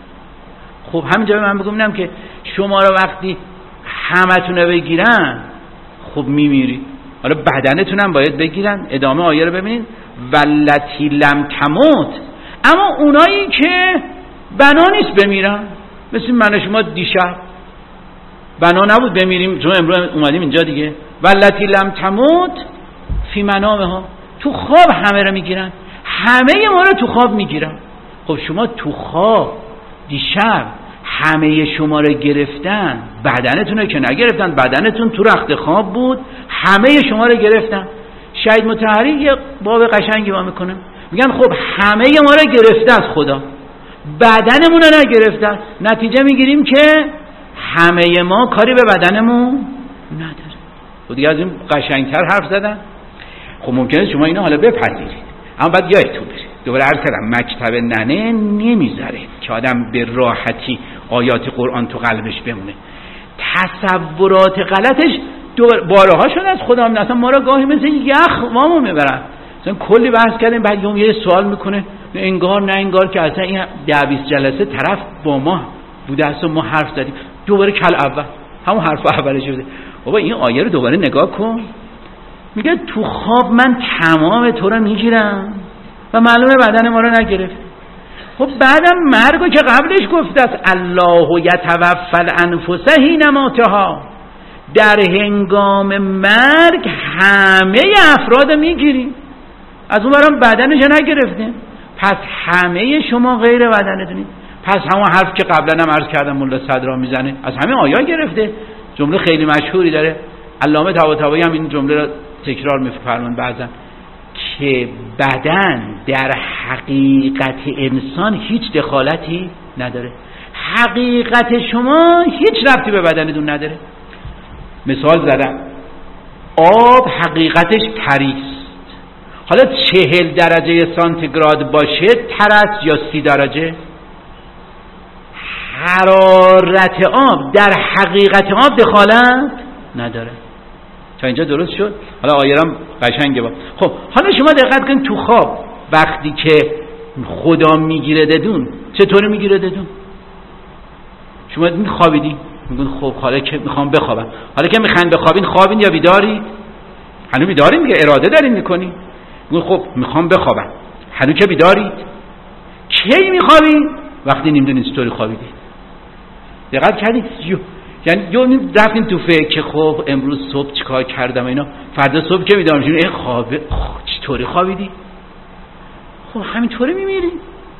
خب همینجا به من بگم که شما رو وقتی همتون رو بگیرن خب میمیری. حالا بدنتون هم باید بگیرن. ادامه آیه رو ببینید. والتی لم تموت. اما اونایی که بنا نیست بمیرن، مثل من و شما دیشب بنا نبود بمیریم چون امروز اومدیم اینجا دیگه. والتی لم تموت فی منامها. تو خواب همه رو میگیرن، همه ما رو تو خواب میگیرن. خب شما تو خواب دیشب همه شما رو گرفتن، بدنتون رو که نگرفتن، بدنتون تو رخت خواب بود، همه شما رو گرفتن. شهید مطهری یه باب قشنگی با میکنه، میگن خب همه ما رو گرفته از خدا، بدنمون رو نگرفتن. نتیجه میگیریم که همه ما کاری به بدنمون نداره. خب دیگه از این قشنگتر حرف زدن. خب ممکنه شما اینو حالا بپذیرید، اما بعد یادتون بره. دوباره عرض کردم مکتب ننه نمیذاره که آدم به راحتی آیات قرآن تو قلبش بمونه. تصورات غلطش بارها شده از خدا. اصلا ما را گاهی مثل یخ وامو میبرن. مثلا کلی بحث کردیم، بعد یه سوال میکنه انگار نه انگار که اصلا این 10-20 جلسه طرف با ما بوده است و ما حرف زدیم. دوباره کل اول همون حرف اولش بوده. بابا این آیه رو دوباره نگاه کن. میگه تو خواب من تمام تو رو میگیرم و معلومه بدن ما رو نگرفت. خب بعدم مرگو که قبلش گفته است الله یتوفی الانفس حین موتها. در هنگام مرگ همه افراد میگیریم، از اون برام بدنش نگرفتیم. پس همه شما غیر بدنتونید. پس همون حرف که قبلا هم عرض کردم مولا صدرا میزنه از همه آیات گرفته. جمله خیلی مشهوری داره، علامه طباطبایی هم این جمله رو تکرار میفرمان بعضا، که بدن در حقیقت انسان هیچ دخالتی نداره. حقیقت شما هیچ ربطی به بدنتون نداره. مثال زدم، آب حقیقتش تریست. حالا 40 درجه سانتیگراد باشه ترس یا 30 درجه؟ حرارت آب در حقیقت آب دخالت نداره. تا اینجا درست شد؟ حالا آیرام قشنگه با. خب حالا شما دقت کن تو خواب وقتی که خدا میگیره ددون چطوری میگیره ددون؟ شما میخوابیدی میگن خب حالا که میخوام بخوابم، حالا که میخواین بخوابین خوابین یا بیدارید؟ هنوز بیدارید دیگه، اراده دارین میکنین. میگن خب میخوام بخوابم، هنوز که بیدارید. کی میخوابین؟ وقتی نمیدونید چطوری خوابیدید. دقت کردید؟ یعنی رفتیم تو فکر که خب امروز صبح چیکار کردم اینا، فردا صبح که بیدار میشین این خوابه چطوری خوابیدی؟ خب همینطوری میمیری.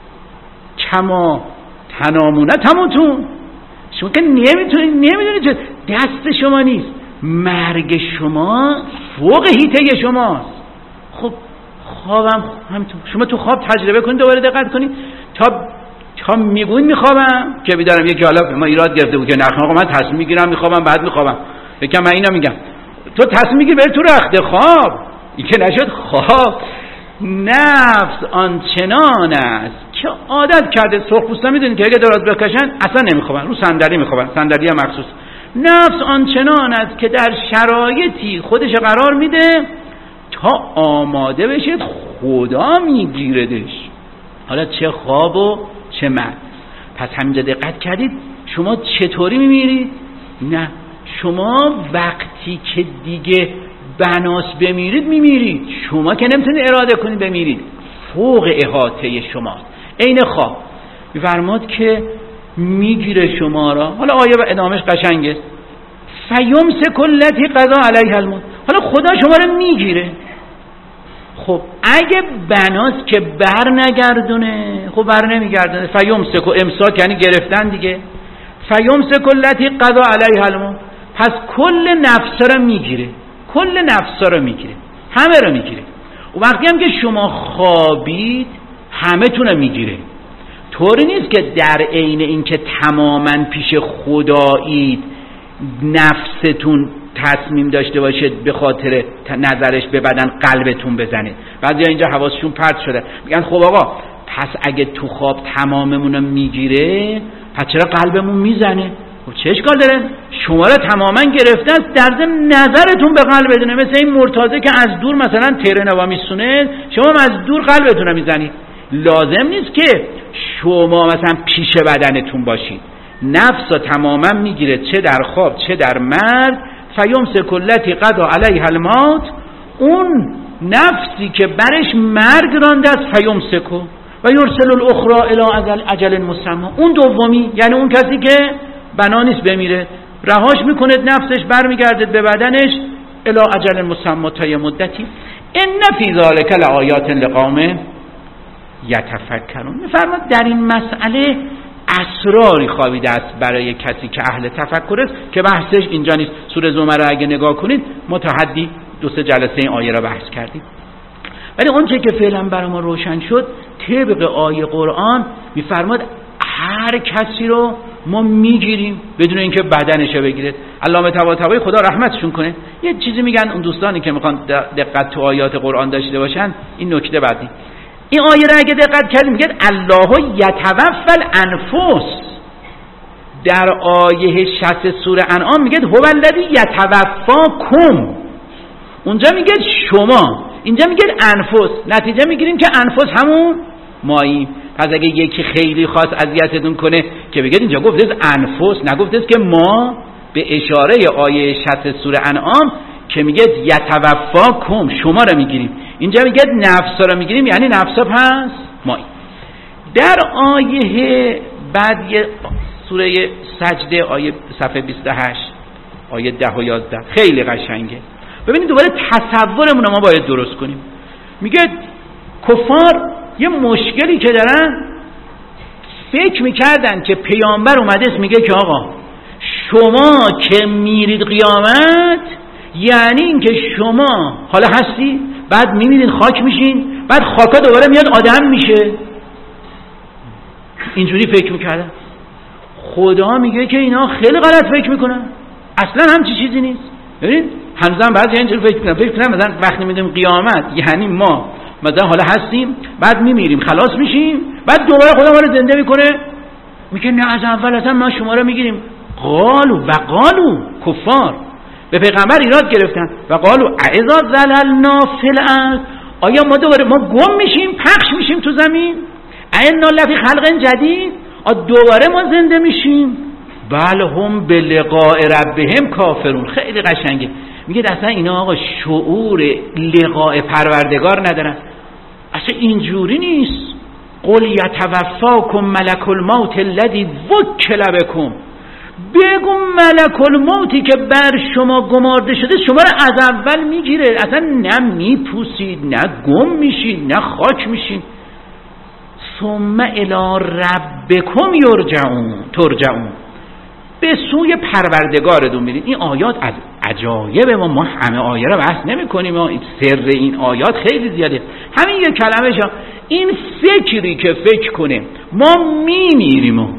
کما تنامونه تموتون. شما که نمیدونید چه دست شما نیست، مرگ شما فوق هیته شماست. خب خوابم همینطور. شما تو خواب تجربه کنید، دوباره دقت کنید تا میگوین میخوابم که بیدارم. یکی حالا ما ایراد گرفته بود که نه آقا من تصمیم میگیرم میخوابم بعد میخوابم. یکم من اینا میگم تو تصمیم میگیری بری تو رخت خواب، این که نشد خواب. نفس آنچنان است که عادت کرده، سرخپوستا میدونید که اگه دراز بکشن اصلا نمیخوابن، رو صندلی میخوابن، صندلی هم مخصوص. نفس آنچنان است که در شرایطی خودش قرار میده تا آماده بشه خدا میگیردش. حالا چه خواب و چه مرگ. پس همینجا دقت کردید شما چطوری میمیرید؟ نه، شما وقتی که دیگه بناس بمیرید میمیرید. شما که نمیتونید اراده کنید بمیرید، فوق احاطه شماست. عین خواب میفرماد که میگیره شما را. حالا آیه و ادامش قشنگه. فیمسک التی قضا علیها الموت. حالا خدا شما رو میگیره. خب اگه بناس که بر نگردونه، خب بر نمیگردونه. فیمسک و امساک یعنی گرفتن دیگه. فیمسک التی قضا علیها الموت، پس کل نفس رو میگیره، کل نفس رو میگیره، همه رو میگیره. و وقتی هم که شما خوابید همه تون میگیره. طوری نیست که در عین این که تماما پیش خدایید نفستون تصمیم داشته باشید به خاطر نظرش به بدن قلبتون بزنه. بعضی اینجا حواسشون پرت شده میگن خب آقا پس اگه تو خواب تماممون رو میگیره پس چرا قلبمون میزنه؟ خب چه اشکال داره؟ شما رو تماما گرفته است، در ضمن نظرتون به قلب بدونه. مثل این مرتازه که از دور مثلا ترنوا میسونه، شما هم از دور قلبتون رو میزنید. لازم نیست که شما مثلا پیش بدنتون باشید. نفس رو تماما میگیره، چه در خواب چه در مرگ. فیمسک التی قضا علیها الموت، اون نفسی که برش مرگ رانده است فیمسکو و یرسل الاخرى الی اجل مسمى. اون دومی یعنی اون کسی که بنا نیست بمیره، رهاش میکنه نفسش برمیگرده به بدنش الی اجل مسمى تا یه مدتی. ان فی ذلک لآیات لقوم یتفکرون. میفرماد در این مسئله اسراری خوابیده است برای کسی که اهل تفکر است که بحثش اینجا نیست. سوره زمر رو اگه نگاه کنید ما تا حدی 2-3 جلسه این آیه را بحث کردیم. ولی اون چه که فعلا برای ما روشن شد طبق آیه قرآن میفرماد هر کسی رو ما میگیریم بدون اینکه بدنشو بگیره. علامه طباطبایی خدا رحمتشون کنه یه چیزی میگن اون دوستانی که میخوان دقت تو آیات قرآن داشته باشن، این نکته بعدی این آیه را اگه دقت کردیم میگه الله یتوفی الانفس. در آیه 60 سوره انعام میگه هو الذی یتوفاکم. اونجا میگه شما، اینجا میگه انفس. نتیجه میگیریم که انفس همون ماییم. پس اگه یکی خیلی خاص اذیتتون کنه که بگید اینجا گفته است انفس، نگفته است که ما، به اشاره آیه 60 سوره انعام که میگه یتوفاکم شما رو میگیریم. اینجا میگه نفسا رو میگیریم یعنی نفسا پس ماییم. در آیه بعد یه سوره سجده آیه صفحه 28 آیه 10 و 11 خیلی قشنگه. ببینید دوباره تصورمون رو ما باید درست کنیم. میگه کفار یه مشکلی که دارن، فکر میکردن که پیامبر اومده است میگه که آقا شما که میرید قیامت یعنی این که شما حالا هستی بعد میمیرین خاک میشین بعد خاکا دوباره میاد آدم میشه. اینجوری فکر میکردن. خدا میگه که اینا خیلی غلط فکر میکنن، اصلا همچی چیزی نیست. ببینید هنوزم بعضی اینجوری فکر میکنن مثلا وقتی میدیم قیامت یعنی ما مثلا حالا هستیم، بعد میمیریم خلاص میشیم، بعد دوباره خدا ما رو زنده میکنه، میگه نه از اول اصلا ما شما رو میگیریم. قالو کفار به پیغمبر ایراد گرفتن و قالو اذا ضللنا فی الارض، آیا ما دوباره ما گم میشیم پخش میشیم تو زمین؟ اینا لفی خلق جدید، دوباره ما زنده میشیم؟ بل هم به لقاء ربهم کافرون. خیلی قشنگه، میگه اصلا اینا آقا شعور لقاء پروردگار ندارن، اصلا اینجوری نیست. قل یتوفاکم ملک الموت الذی وکل بکم، بگو ملک الموتی که بر شما گمارده شده شما رو از اول میگیره، اصلا نه میپوسید نه گم میشید نه خاک میشید. ثم الی ربکم ترجعون، به سوی پروردگارتون میرید. این آیات از عجایب ما همه آیه رو بحث نمی کنیم، سر این آیات خیلی زیاده. همین یک کلمه شا این فکری که فکر کنه ما میمیریم و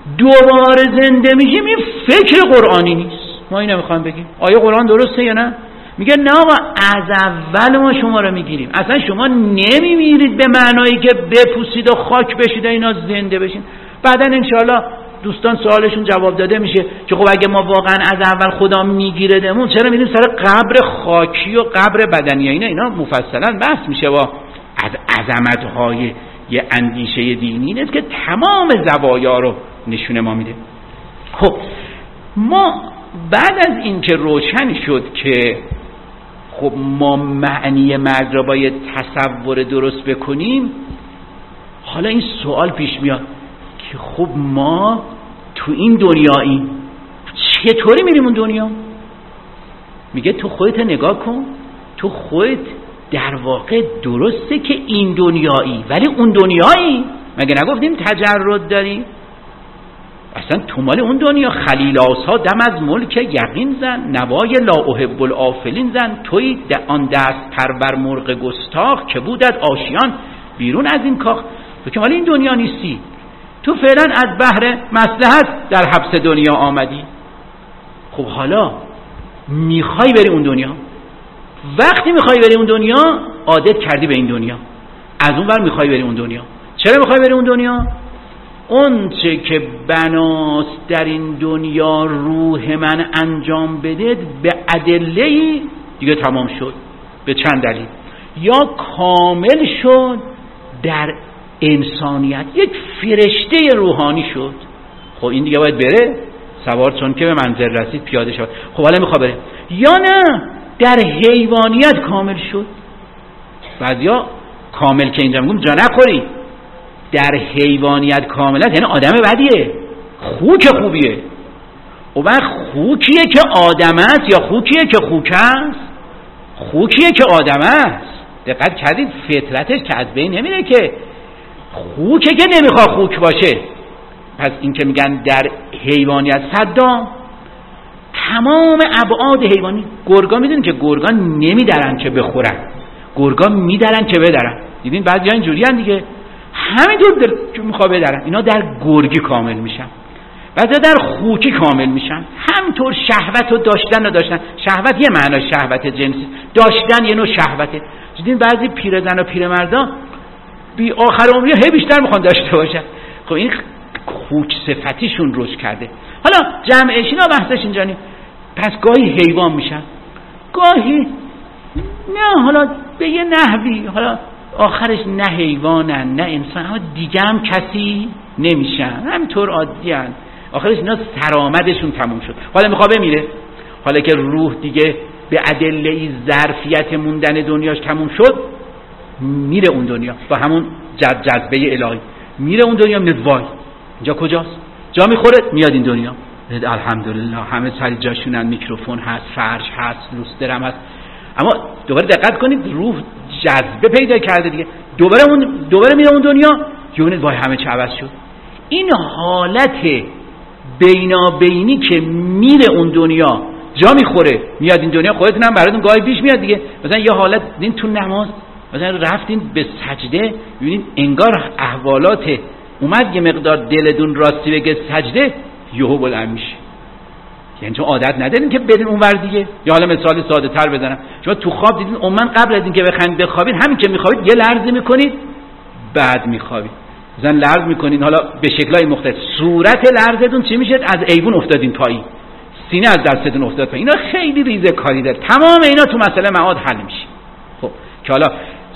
دوباره زنده میشیم، این فکر قرآنی نیست. ما این نمیخوایم بگیم آیه قرآن درسته یا نه؟ میگه نه آقا از اول ما شما رو میگیریم، اصلا شما نمیمیرید به معنایی که بپوسید و خاک بشید و اینا زنده بشین. بعدا انشاءالله دوستان سوالشون جواب داده میشه که خب اگه ما واقعا از اول خدا میگیره دمون چرا میریم سر قبر خاکی و قبر بدنی؟ اینا مفصلا بحث میشه و از عظمت‌های یه اندیشه دینی نیست که تمام زوایا رو نشونه ما میده. خب ما بعد از این که روشن شد که خب ما معنی مرگ را باید تصور درست بکنیم، حالا این سوال پیش میاد که خب ما تو این دنیاییم، چطوری میریم اون دنیا؟ میگه تو خودت نگاه کن، تو خودت در واقع درسته که این دنیایی ولی اون دنیایی. مگه نگفتیم تجرد داری؟ اصلا تو مال اون دنیا. خلیل آسا دم از ملک یقین زن، نوای لا احب الافلین زن، توی آن دست پرور مرغ گستاخ که بودت آشیان بیرون از این کاخ. تو که مال این دنیا نیستی، تو فعلا از بهر مصلحت در حبس دنیا آمدی. خب حالا میخوای بری اون دنیا، وقتی میخوای بری اون دنیا عادت کردی به این دنیا، از اون ور میخوای بری اون دنیا. چرا میخوای بری اون دنیا؟ اون چه که بناست در این دنیا روح من انجام بده به ادله‌ای دیگه تمام شد. به چند دلیل: یا کامل شد در انسانیت، یک فرشته روحانی شد. خب این دیگه باید بره سوار، چون که به منزل رسید پیاده شد. خب حالا میخواد بره. یا نه در حیوانیت کامل شد. بعضیا کامل که اینجا میگم جا نخوری، در حیوانیت کاملت یعنی آدم بدیه، خوک خوبیه. و بعد خوکیه که آدم است یا خوکیه که خوک است؟ خوکیه که آدم است. دقت کردید فطرتش که از بین نمیره، که خوکه که نمیخواد خوک باشه. پس این که میگن در حیوانیت صدام تمام ابعاد حیوانی. گرگا میدونین که گرگا نمیدرن که بخورن، گرگا میدرن که بدرن. دیدین بعضیا اینجوری ان دیگه، همینطور که میخواد بدرن. اینا در گرگی کامل میشن، بعضیا در خوکی کامل میشن. همینطور شهوت رو داشتن. شهوت یه معنی شهوت جنسی، داشتن یه نوع شهوته. دیدین بعضی پیرزن و پیرمردا بی آخر عمری هی بیشتر میخوان داشته باشن. خب این خوک صفتیشون رشد کرده. حالا جمعش اینا بحثش اینجا نیست. پس گاهی حیوان میشن، گاهی نه، حالا به یه نحوی، حالا آخرش نه حیوانن نه انسان، اما دیگه هم کسی نمیشن، همینطور عادی هن. آخرش اینا سرآمدشون تموم شد. حالا میخواد بمیره. حالا که روح دیگه به ادله ظرفیت موندن دنیاش تموم شد، میره اون دنیا با همون جذبه الهی. میره اون دنیا، میاد وای اینجا کجاست؟ جا میخوره میاد این دنیا. الحمدلله همه سر جاشونن، میکروفون هست، فرش هست، لوسترم هست. اما دوباره دقت کنید روح جذبه پیدا کرده دیگه، دوباره میره اون دنیا، یونت وای همه چه عوض شد. این حالت بینابینی که میره اون دنیا جا میخوره میاد این دنیا، خودتون هم براتون گاهی پیش میاد دیگه. مثلا یه حالت دیدین تو نماز، مثلا رفتین به سجده، ببینین انگار احوالات اومد یه مقدار دلتون راستی بگه سجده، یهو بلند میشه. یعنی چون عادت ندارین که برین اونور دیگه. یا حالا مثال ساده تر بزنم، شما تو خواب دیدین عموما قبل از اینکه بخواید بخوابید، همین که میخوابید یه لرزی میکنید بعد میخوابید، مثلا لرز میکنین حالا به شکل‌های مختلف. صورت لرزتون چی میشه؟ از ایوون افتادین پایین، سینه از دستتون افتاد پایین. اینا خیلی ریزه کاری داره. تمام اینا تو مسئله معاد حل میشه. خب که حالا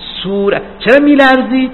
چرا میلرزید؟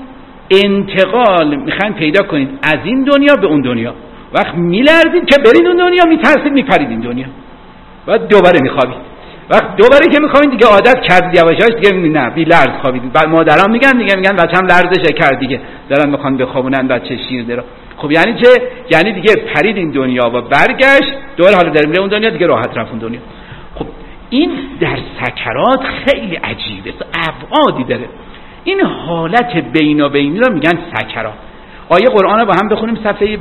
انتقال میخواین پیدا کنید از این دنیا به اون دنیا. وقت میلرزید که برید اون دنیا، میترسید میپرید این دنیا، بعد دوباره میخوابید. وقت دوباره که میخوابید دیگه عادت کردید یواش یواش دیگه نه بی لرز خوابید. بعد مادرام میگن بچه‌م لرزش کرد دیگه، دارن میخوان بخوابونن بچه شیر درو. خب یعنی چه؟ یعنی دیگه پرید این دنیا و برگشت دوباره، حالا در میره اون دنیا دیگه راحت رفت اون دنیا. خب این در سکرات خیلی عجیبه، ابعادی داره. این حالت بینابینی رو میگن سکرات. آیه قرآن رو با هم بخونیم، صفحه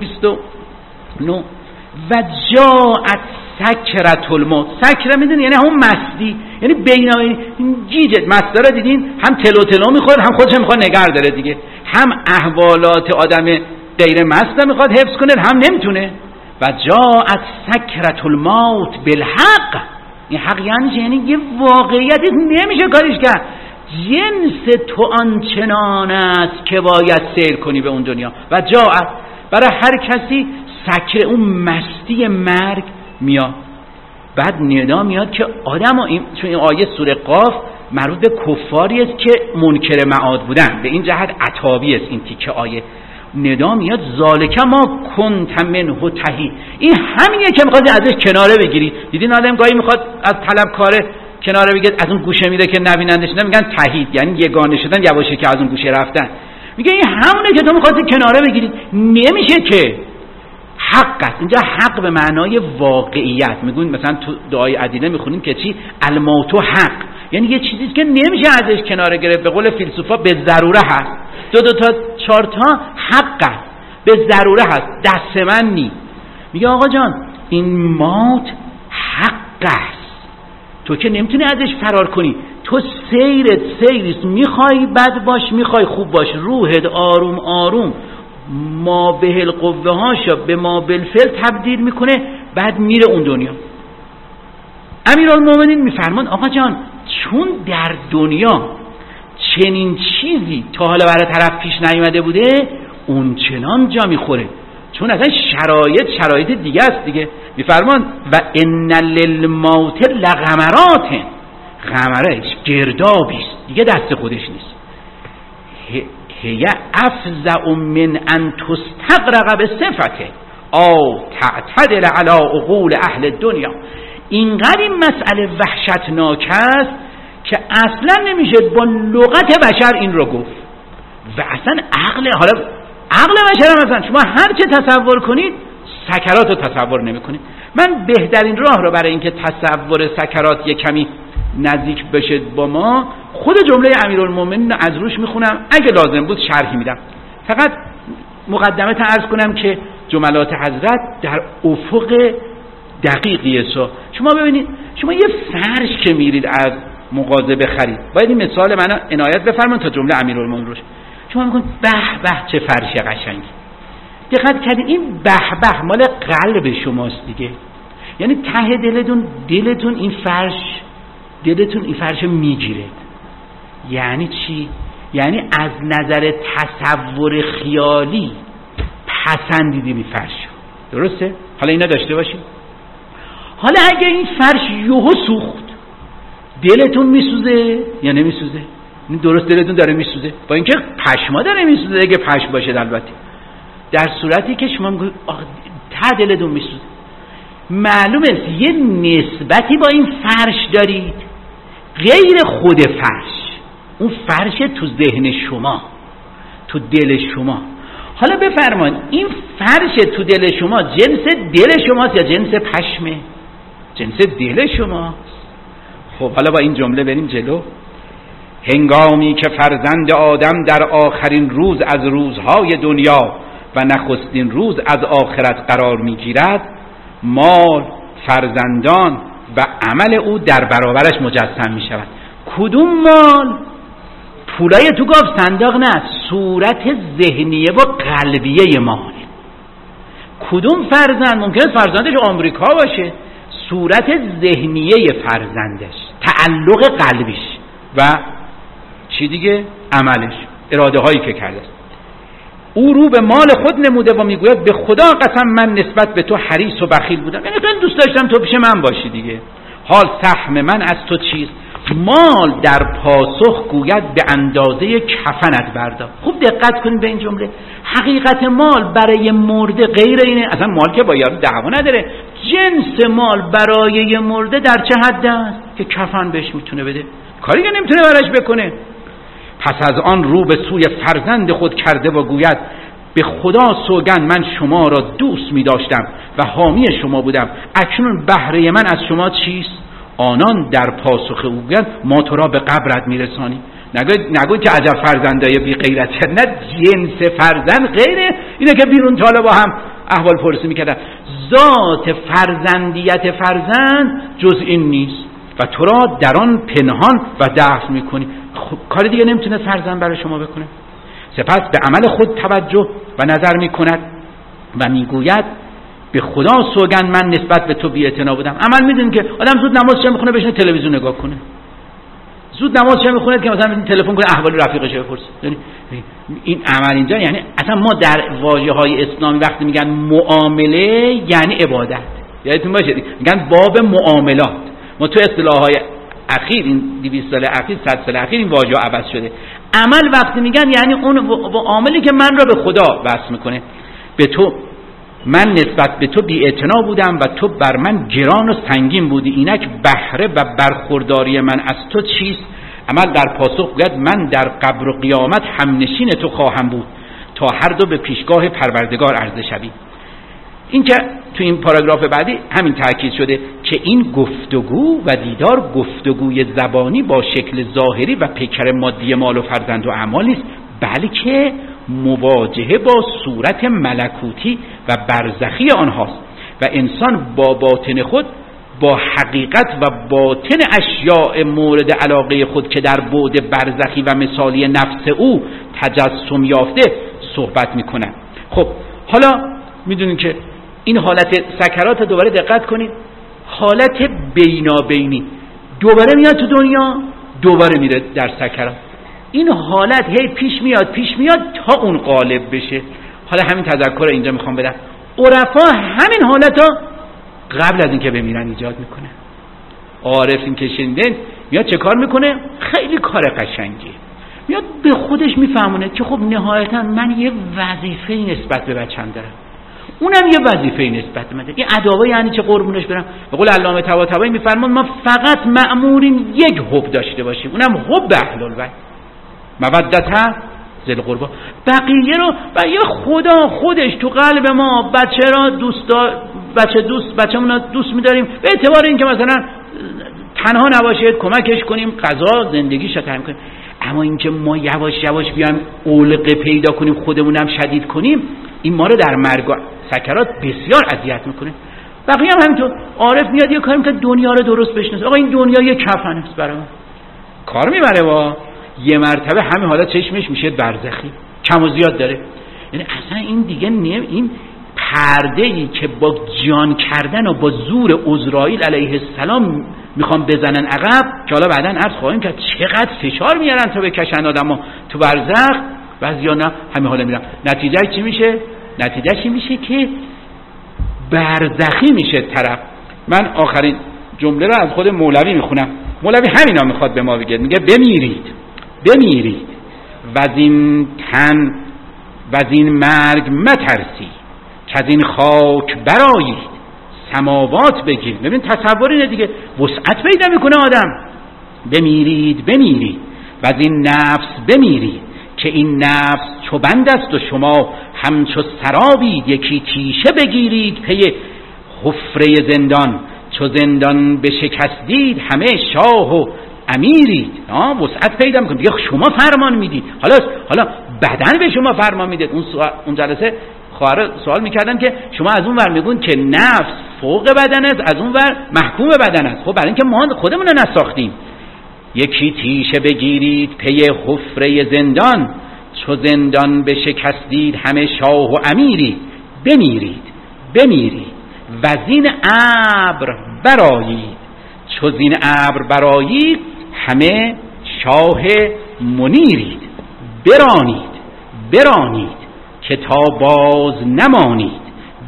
29. و جاءت سکرة الموت. سکره میدونی یعنی همون مستی، یعنی بینابینی. این جیجت مستا رو دیدین، هم تلو تلو میخوره، هم خودش میخواد نگه داره دیگه، هم احوالات آدم غیر مست میخواد حفظ کنه، هم نمیتونه. و جاءت سکرة الموت بالحق. این حق یعنی یه واقعیتی نمیشه کاریش کرد. جنس تو آنچنان است که باید سیر کنی به اون دنیا. و جاءت، برای هر کسی سکر اون مستی مرگ میاد. بعد ندا میاد که آدم چون این آیه سوره قاف مربوط به کفاری است که منکر معاد بودن، به این جهت عتابی است این تیکه آیه. ندا میاد ذالک ما کنت منه تهی. این همینیه که میخواد ازش کناره بگیری. دیدین آدم گاهی میخواد از طلبکاره کناره بگید، از اون گوشه میره که نبینندش، میگن تهید، یعنی یگانه شدن، یواشکی که از اون گوشه رفتن. میگه این همونه که تو میخواستی کناره بگیری، نمیشه که. حق است اینجا، حق به معنای واقعیت. میگون مثلا تو دعای عدیله میخونیم که چی؟ الموت حق، یعنی یه چیزی که نمیشه ازش کناره گرفت. به قول فیلسوفا به ضروره هست. دو تا چهار تا حق است، به ضروره هست، دست من نی. میگه آقا جان این موت حق است، تو که نمیتونی ازش فرار کنی. تو سیریست، میخوای بد باش، میخوای خوب باش، روحت آروم آروم ما به القوه هاشا به ما بالفعل تبدیل میکنه، بعد میره اون دنیا. امیرالمومنین میفرمان آقا جان چون در دنیا چنین چیزی تا حالا برای طرف پیش نیومده بوده، اون چنان جا میخوره، چون اصلا شرایط دیگه است دیگه. میفرمان و ان للموت لغمرات، غمرش گردابیست دیگه، دست خودش نیست. هی افزع من ان تستغرق به صفته او تعتدل علی عقول اهل الدنیا. اینقدر این مسئله وحشتناک است که اصلا نمیشه با لغت بشر این رو گفت. و اصلا عقل بشر هم اصلا شما هر چه تصور کنید سکرات رو تصور نمی کنید. من بهترین راه رو برای اینکه تصور سکرات یک کمی نزدیک بشه با ما، خود جمله امیرالمومنین از روش میخونم، اگه لازم بود شرحی میدم. فقط مقدمه تا عرض کنم که جملات حضرت در افق دقیقیه. شما ببینید، شما یه فرش که میرید از مغازه بخرید، باید این مثال من عنایت بفرمایید تا جمله امیرالمومنین روش. شما میگید به به چه فرش قشنگی. دقت کردید این به به مال قلب شماست دیگه، یعنی ته دلتون این فرش میگیره. یعنی چی؟ یعنی از نظر تصور خیالی پسندیدی این فرش، درسته؟ حالا اینا داشته باشید. حالا اگه این فرش یهو سوخت، دلتون میسوزه یا نمیسوزه؟ درست دلتون داره میسوزه، با اینکه پشما داره میسوزه اگه پشم باشه البته. در صورتی که شما میگید ته دلتون میسوزه، معلومه یه نسبتی با این فرش دارید غیر خود فرش. اون فرش تو ذهن شما، تو دل شما. حالا بفرمایید این فرش تو دل شما جنس دل شماست یا جنس پشمه؟ جنس دل شماست. خب حالا با این جمله بریم جلو. هنگامی که فرزند آدم در آخرین روز از روزهای دنیا و نخستین روز از آخرت قرار میگیرد، مال، فرزندان و عمل او در برابرش مجسم می شود. کدوم مال؟ پولای تو گفت صندوق نه، صورت ذهنیه و قلبیه مال. کدوم فرزند؟ ممکنه فرزندش آمریکا باشه، صورت ذهنیه فرزندش، تعلق قلبیش و چی دیگه؟ عملش، اراده هایی که کرده است. او رو به مال خود نموده و میگوید به خدا قسم من نسبت به تو حریص و بخیل بودم. یعنی تو دوست داشتم تو پیش من باشی دیگه. حال سهم من از تو چیست؟ مال در پاسخ گوید به اندازه کفنت بردار. خوب دقت کنید به این جمله. حقیقت مال برای مرده غیر اینه، اصلا مال که با یارو دعوا نداره، جنس مال برای مرده در چه حد است که کفن بهش میتونه بده، کاری که نمیتونه براش بکنه. پس از آن رو به سوی فرزند خود کرده و گوید به خدا سوگند من شما را دوست می داشتم و حامی شما بودم، اکنون بهره من از شما چیست؟ آنان در پاسخ او گویند ما تو را به قبرت می رسانیم. نگوید که عجب فرزندای بی غیرت، نه جنس فرزند غیره، اینه که بیرون طالا با هم احوال پرسی میکردن. ذات فرزندیت فرزند جز این نیست و تو را در آن پنهان و دفن میکنی. خب کار دیگه نمیتونه فرزند برای شما بکنه. سپس به عمل خود توجه و نظر میکند و میگوید به خدا سوگند من نسبت به تو بی‌اعتنا بودم. عمل میدونید که آدم زود نمازش میخونه بشینه تلویزیون نگاه کنه، زود نمازش میخونه که مثلا تلفن کنه احوال رفیقش بپرسه. یعنی این عمل اینجا، یعنی اصلا ما در واژه‌های اسلامی وقتی میگن معامله یعنی عبادت، یادتون باشه میگن باب معاملات. ما تو اصطلاح‌های اخیر این 200 سال اخیر 100 سال اخیر این واژه عوض شده. عمل وقتی میگن یعنی اون عاملی که من را به خدا وصل میکنه. به تو من نسبت به تو بی‌اعتنا بودم و تو بر من گران و سنگین بودی، اینک بهره و برخورداری من از تو چیست؟ عمل در پاسخ گوید من در قبر و قیامت همنشین تو خواهم بود تا هر دو به پیشگاه پروردگار عرضه شوی. این که تو این پاراگراف بعدی همین تاکید شده که این گفتگو و دیدار گفتگوی زبانی با شکل ظاهری و پیکر مادی مال و فرزند و اعمال نیست، بلکه مواجهه با صورت ملکوتی و برزخی آنهاست و انسان با باطن خود با حقیقت و باطن اشیاء مورد علاقه خود که در بعد برزخی و مثالی نفس او تجسم یافته صحبت میکنن. خب حالا میدونین که این حالت سکرات دوباره دقت کنید، حالت بینابینی دوباره میاد تو دنیا، دوباره میره در سکرات. این حالت هی پیش میاد تا اون غالب بشه. حالا همین تذکر اینجا میخوام بدم. عرفا همین حالتا قبل از اینکه بمیرن ایجاد میکنه. عارف این که شنیدن میاد چه کار میکنه؟ خیلی کار قشنگیه. میاد به خودش میفهمونه که خب نهایتا من یه وظیفه نسبت به بچه‌م دارم، اونم یه وظیفه نسبت به من. این ادابه یعنی چه قربونش برم؟ به قول علامه طباطبایی میفرمان ما فقط مأمورین یک حب داشته باشیم، اونم حب اهل البیت مودته ذل قربا. بقیه رو و یه خدا خودش تو قلب ما بچه را بچه‌مون رو دوست می‌داریم به اعتبار اینکه مثلا تنها نباشه کمکش کنیم غذا زندگیش رو تامین کنیم. اما اینکه ما یواش یواش بیایم علقه پیدا کنیم خودمونم شدید کنیم، این ما رو در مرگ و سکرات بسیار اذیت میکنه. بقیه هم همینطور. عارف میاد یه کاری که دنیا رو درست بشناسه. آقا این دنیا یه کفن است برای من، کار میبره با یه مرتبه همین حالا چشمش میشه برزخی، کم و زیاد داره. یعنی اصلا این دیگه این پرده‌ای که با جان کردن و با زور عزرائیل علیه السلام میخوام بزنن عقب، که حالا بعداً عرض خواهیم که چقدر فشار میارن تا بکشن آدمو تو برزخ، بعضیا نه همین حالا میرن. نتیجه چی میشه؟ نتیجه چی میشه که برزخی میشه طرف. من آخرین جمله رو از خود مولوی میخونم. مولوی همینا میخواد به ما بگه، میگه بمیرید و از این تن و از این مرگ مترسی که از این خاک برآیید سماوات بگیرید. ببین تصور اینه دیگه، وسعت پیدا میکنه آدم. بمیرید و از این نفس بمیرید که این نفس چو بند است و شما همچو سرابید، یکی تیشه بگیرید پی حفره زندان، چو زندان بشکستید همه شاه و امیرید. وسعت پیدا میکنه دیگه، شما فرمان میدید. حالا بدن به شما فرمان میدید. اون جلسه خواهر سوال میکردن که شما از اون ور میگون که نفس فوق بدن است، از اون ور محکوم بدن است. خب برای اینکه ما خودمون رو نساختیم. یکی تیشه بگیرید پی حفره زندان، چو زندان بشکستید همه شاه و امیری. بمیرید وزین ابر برآیید، چو زین ابر برآیید همه شاه منیرید. برانید که تا باز نمانید،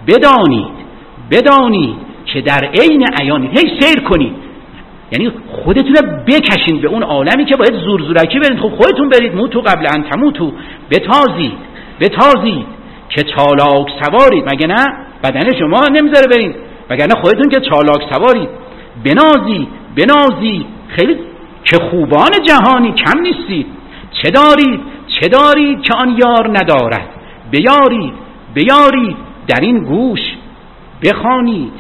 بدانید که در عین عیانید. هی سیر کنید، یعنی خودتون رو بکشین به اون عالمی که باید زورکی برید. خب خودتون برید، موتو قبل ان تموتو، بتازید که چالاک سوارید. مگه نه بدن شما نمیذاره برید؟ مگه نه خودتون که چالاک سوارید. بنازید خیلی که خوبان جهانی کم نیستید. چه دارید که آن یار ندارد، بیارید در این گوش بخوانید.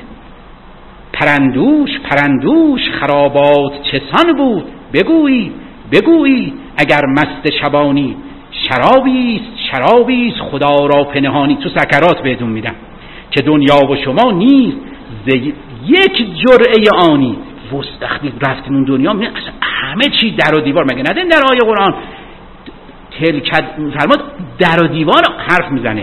پرندوش خرابات چسان بود، بگویید اگر مست شبانی. شرابیست خدا را پنهانی. تو سکرات بهتون میدم که دنیا و شما نیز یک جرعه آنی. وقتی رفتیم اون دنیا اصلا همه چی در و دیوار. مگه ندین در آیه قرآن فرمود در و دیوار حرف میزنه.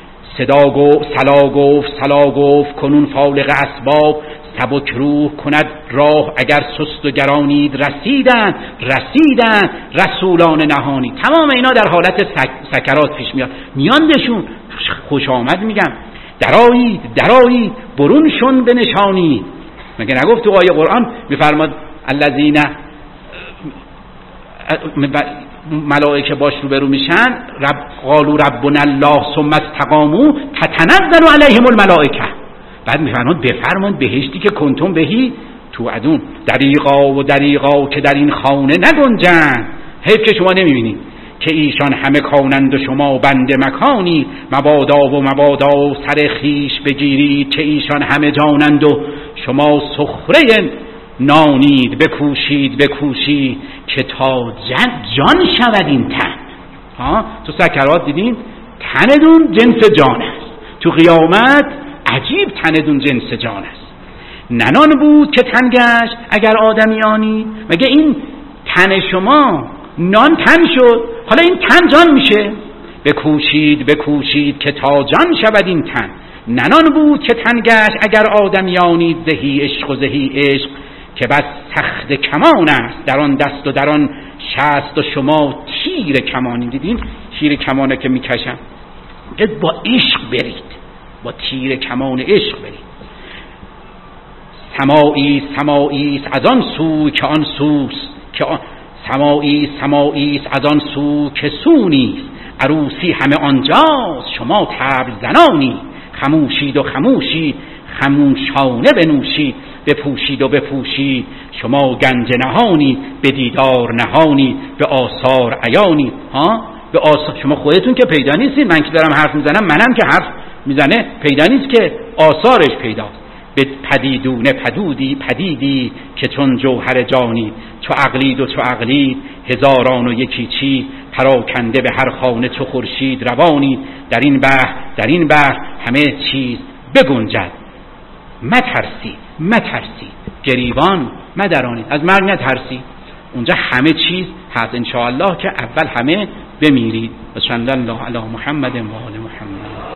سلا گفت کنون فالق اسباب، سبک روح کند راه اگر سست و گرانید. رسیدن رسولان نهانی. تمام اینا در حالت سکرات پیش میاندشون خوش آمد میگم. درایید برون شون بنشانید. مگه نگفت تو آیه قرآن میفرماد الذین ملائکه باش روبرو میشن قالوا ربنا الله ثم استقاموا تتنزل علیهم الملائکه. بعد بفرمایید بهشتی که کنتم بهی توعدون. دریغا که در این خانه نگنجند. حیف که شما نمیبینید که ایشان همه کانند و شما بنده مکانی. مبادا سر خیش بگیرید که ایشان همه جانند و شما سخره نانید. بکوشید که تا جان شود این تن. تو سکرات دیدین تندون جنس جان است، تو قیامت عجیب تندون جنس جان است. ننان بود که تن گشت اگر آدمیانی. مگه این تن شما نان تن شد، حالا این تن جان میشه. بکوشید که تا جان شود این تن. ننان بود که تن گشت اگر آدمیانی. زهی عشق که بس سخت کمان است در آن دست و در آن شست و شما تیر کمانی. دیدین تیر کمانه که میکشن، با عشق برید، با تیر کمان عشق برید. سماعی از آن سو که آن سوست، که سماعی از آن سو که سو نیست. عروسی همه آنجاست شما طبل زنانی. خموشانه بنوشید. بپوشید شما گنج نهانی. به دیدار نهانی به آثار عیانی. به آثار شما خودتون که پیدا نیستید. من که دارم حرف میزنم، منم که حرف میزنه پیدا نیست که آثارش پیداست. به پدیدونه پدیدی که چون جوهر جانی. چو عقلید هزاران و یکی چی. پراکنده به هر خانه چو خورشید روانی. در این بحر همه چیز بگنجد. مترسید گریبان مدرانید. از مرگ نترسید، اونجا همه چیز هست انشاءالله که اول همه بمیرید. و صلی الله علی محمد و آل محمد.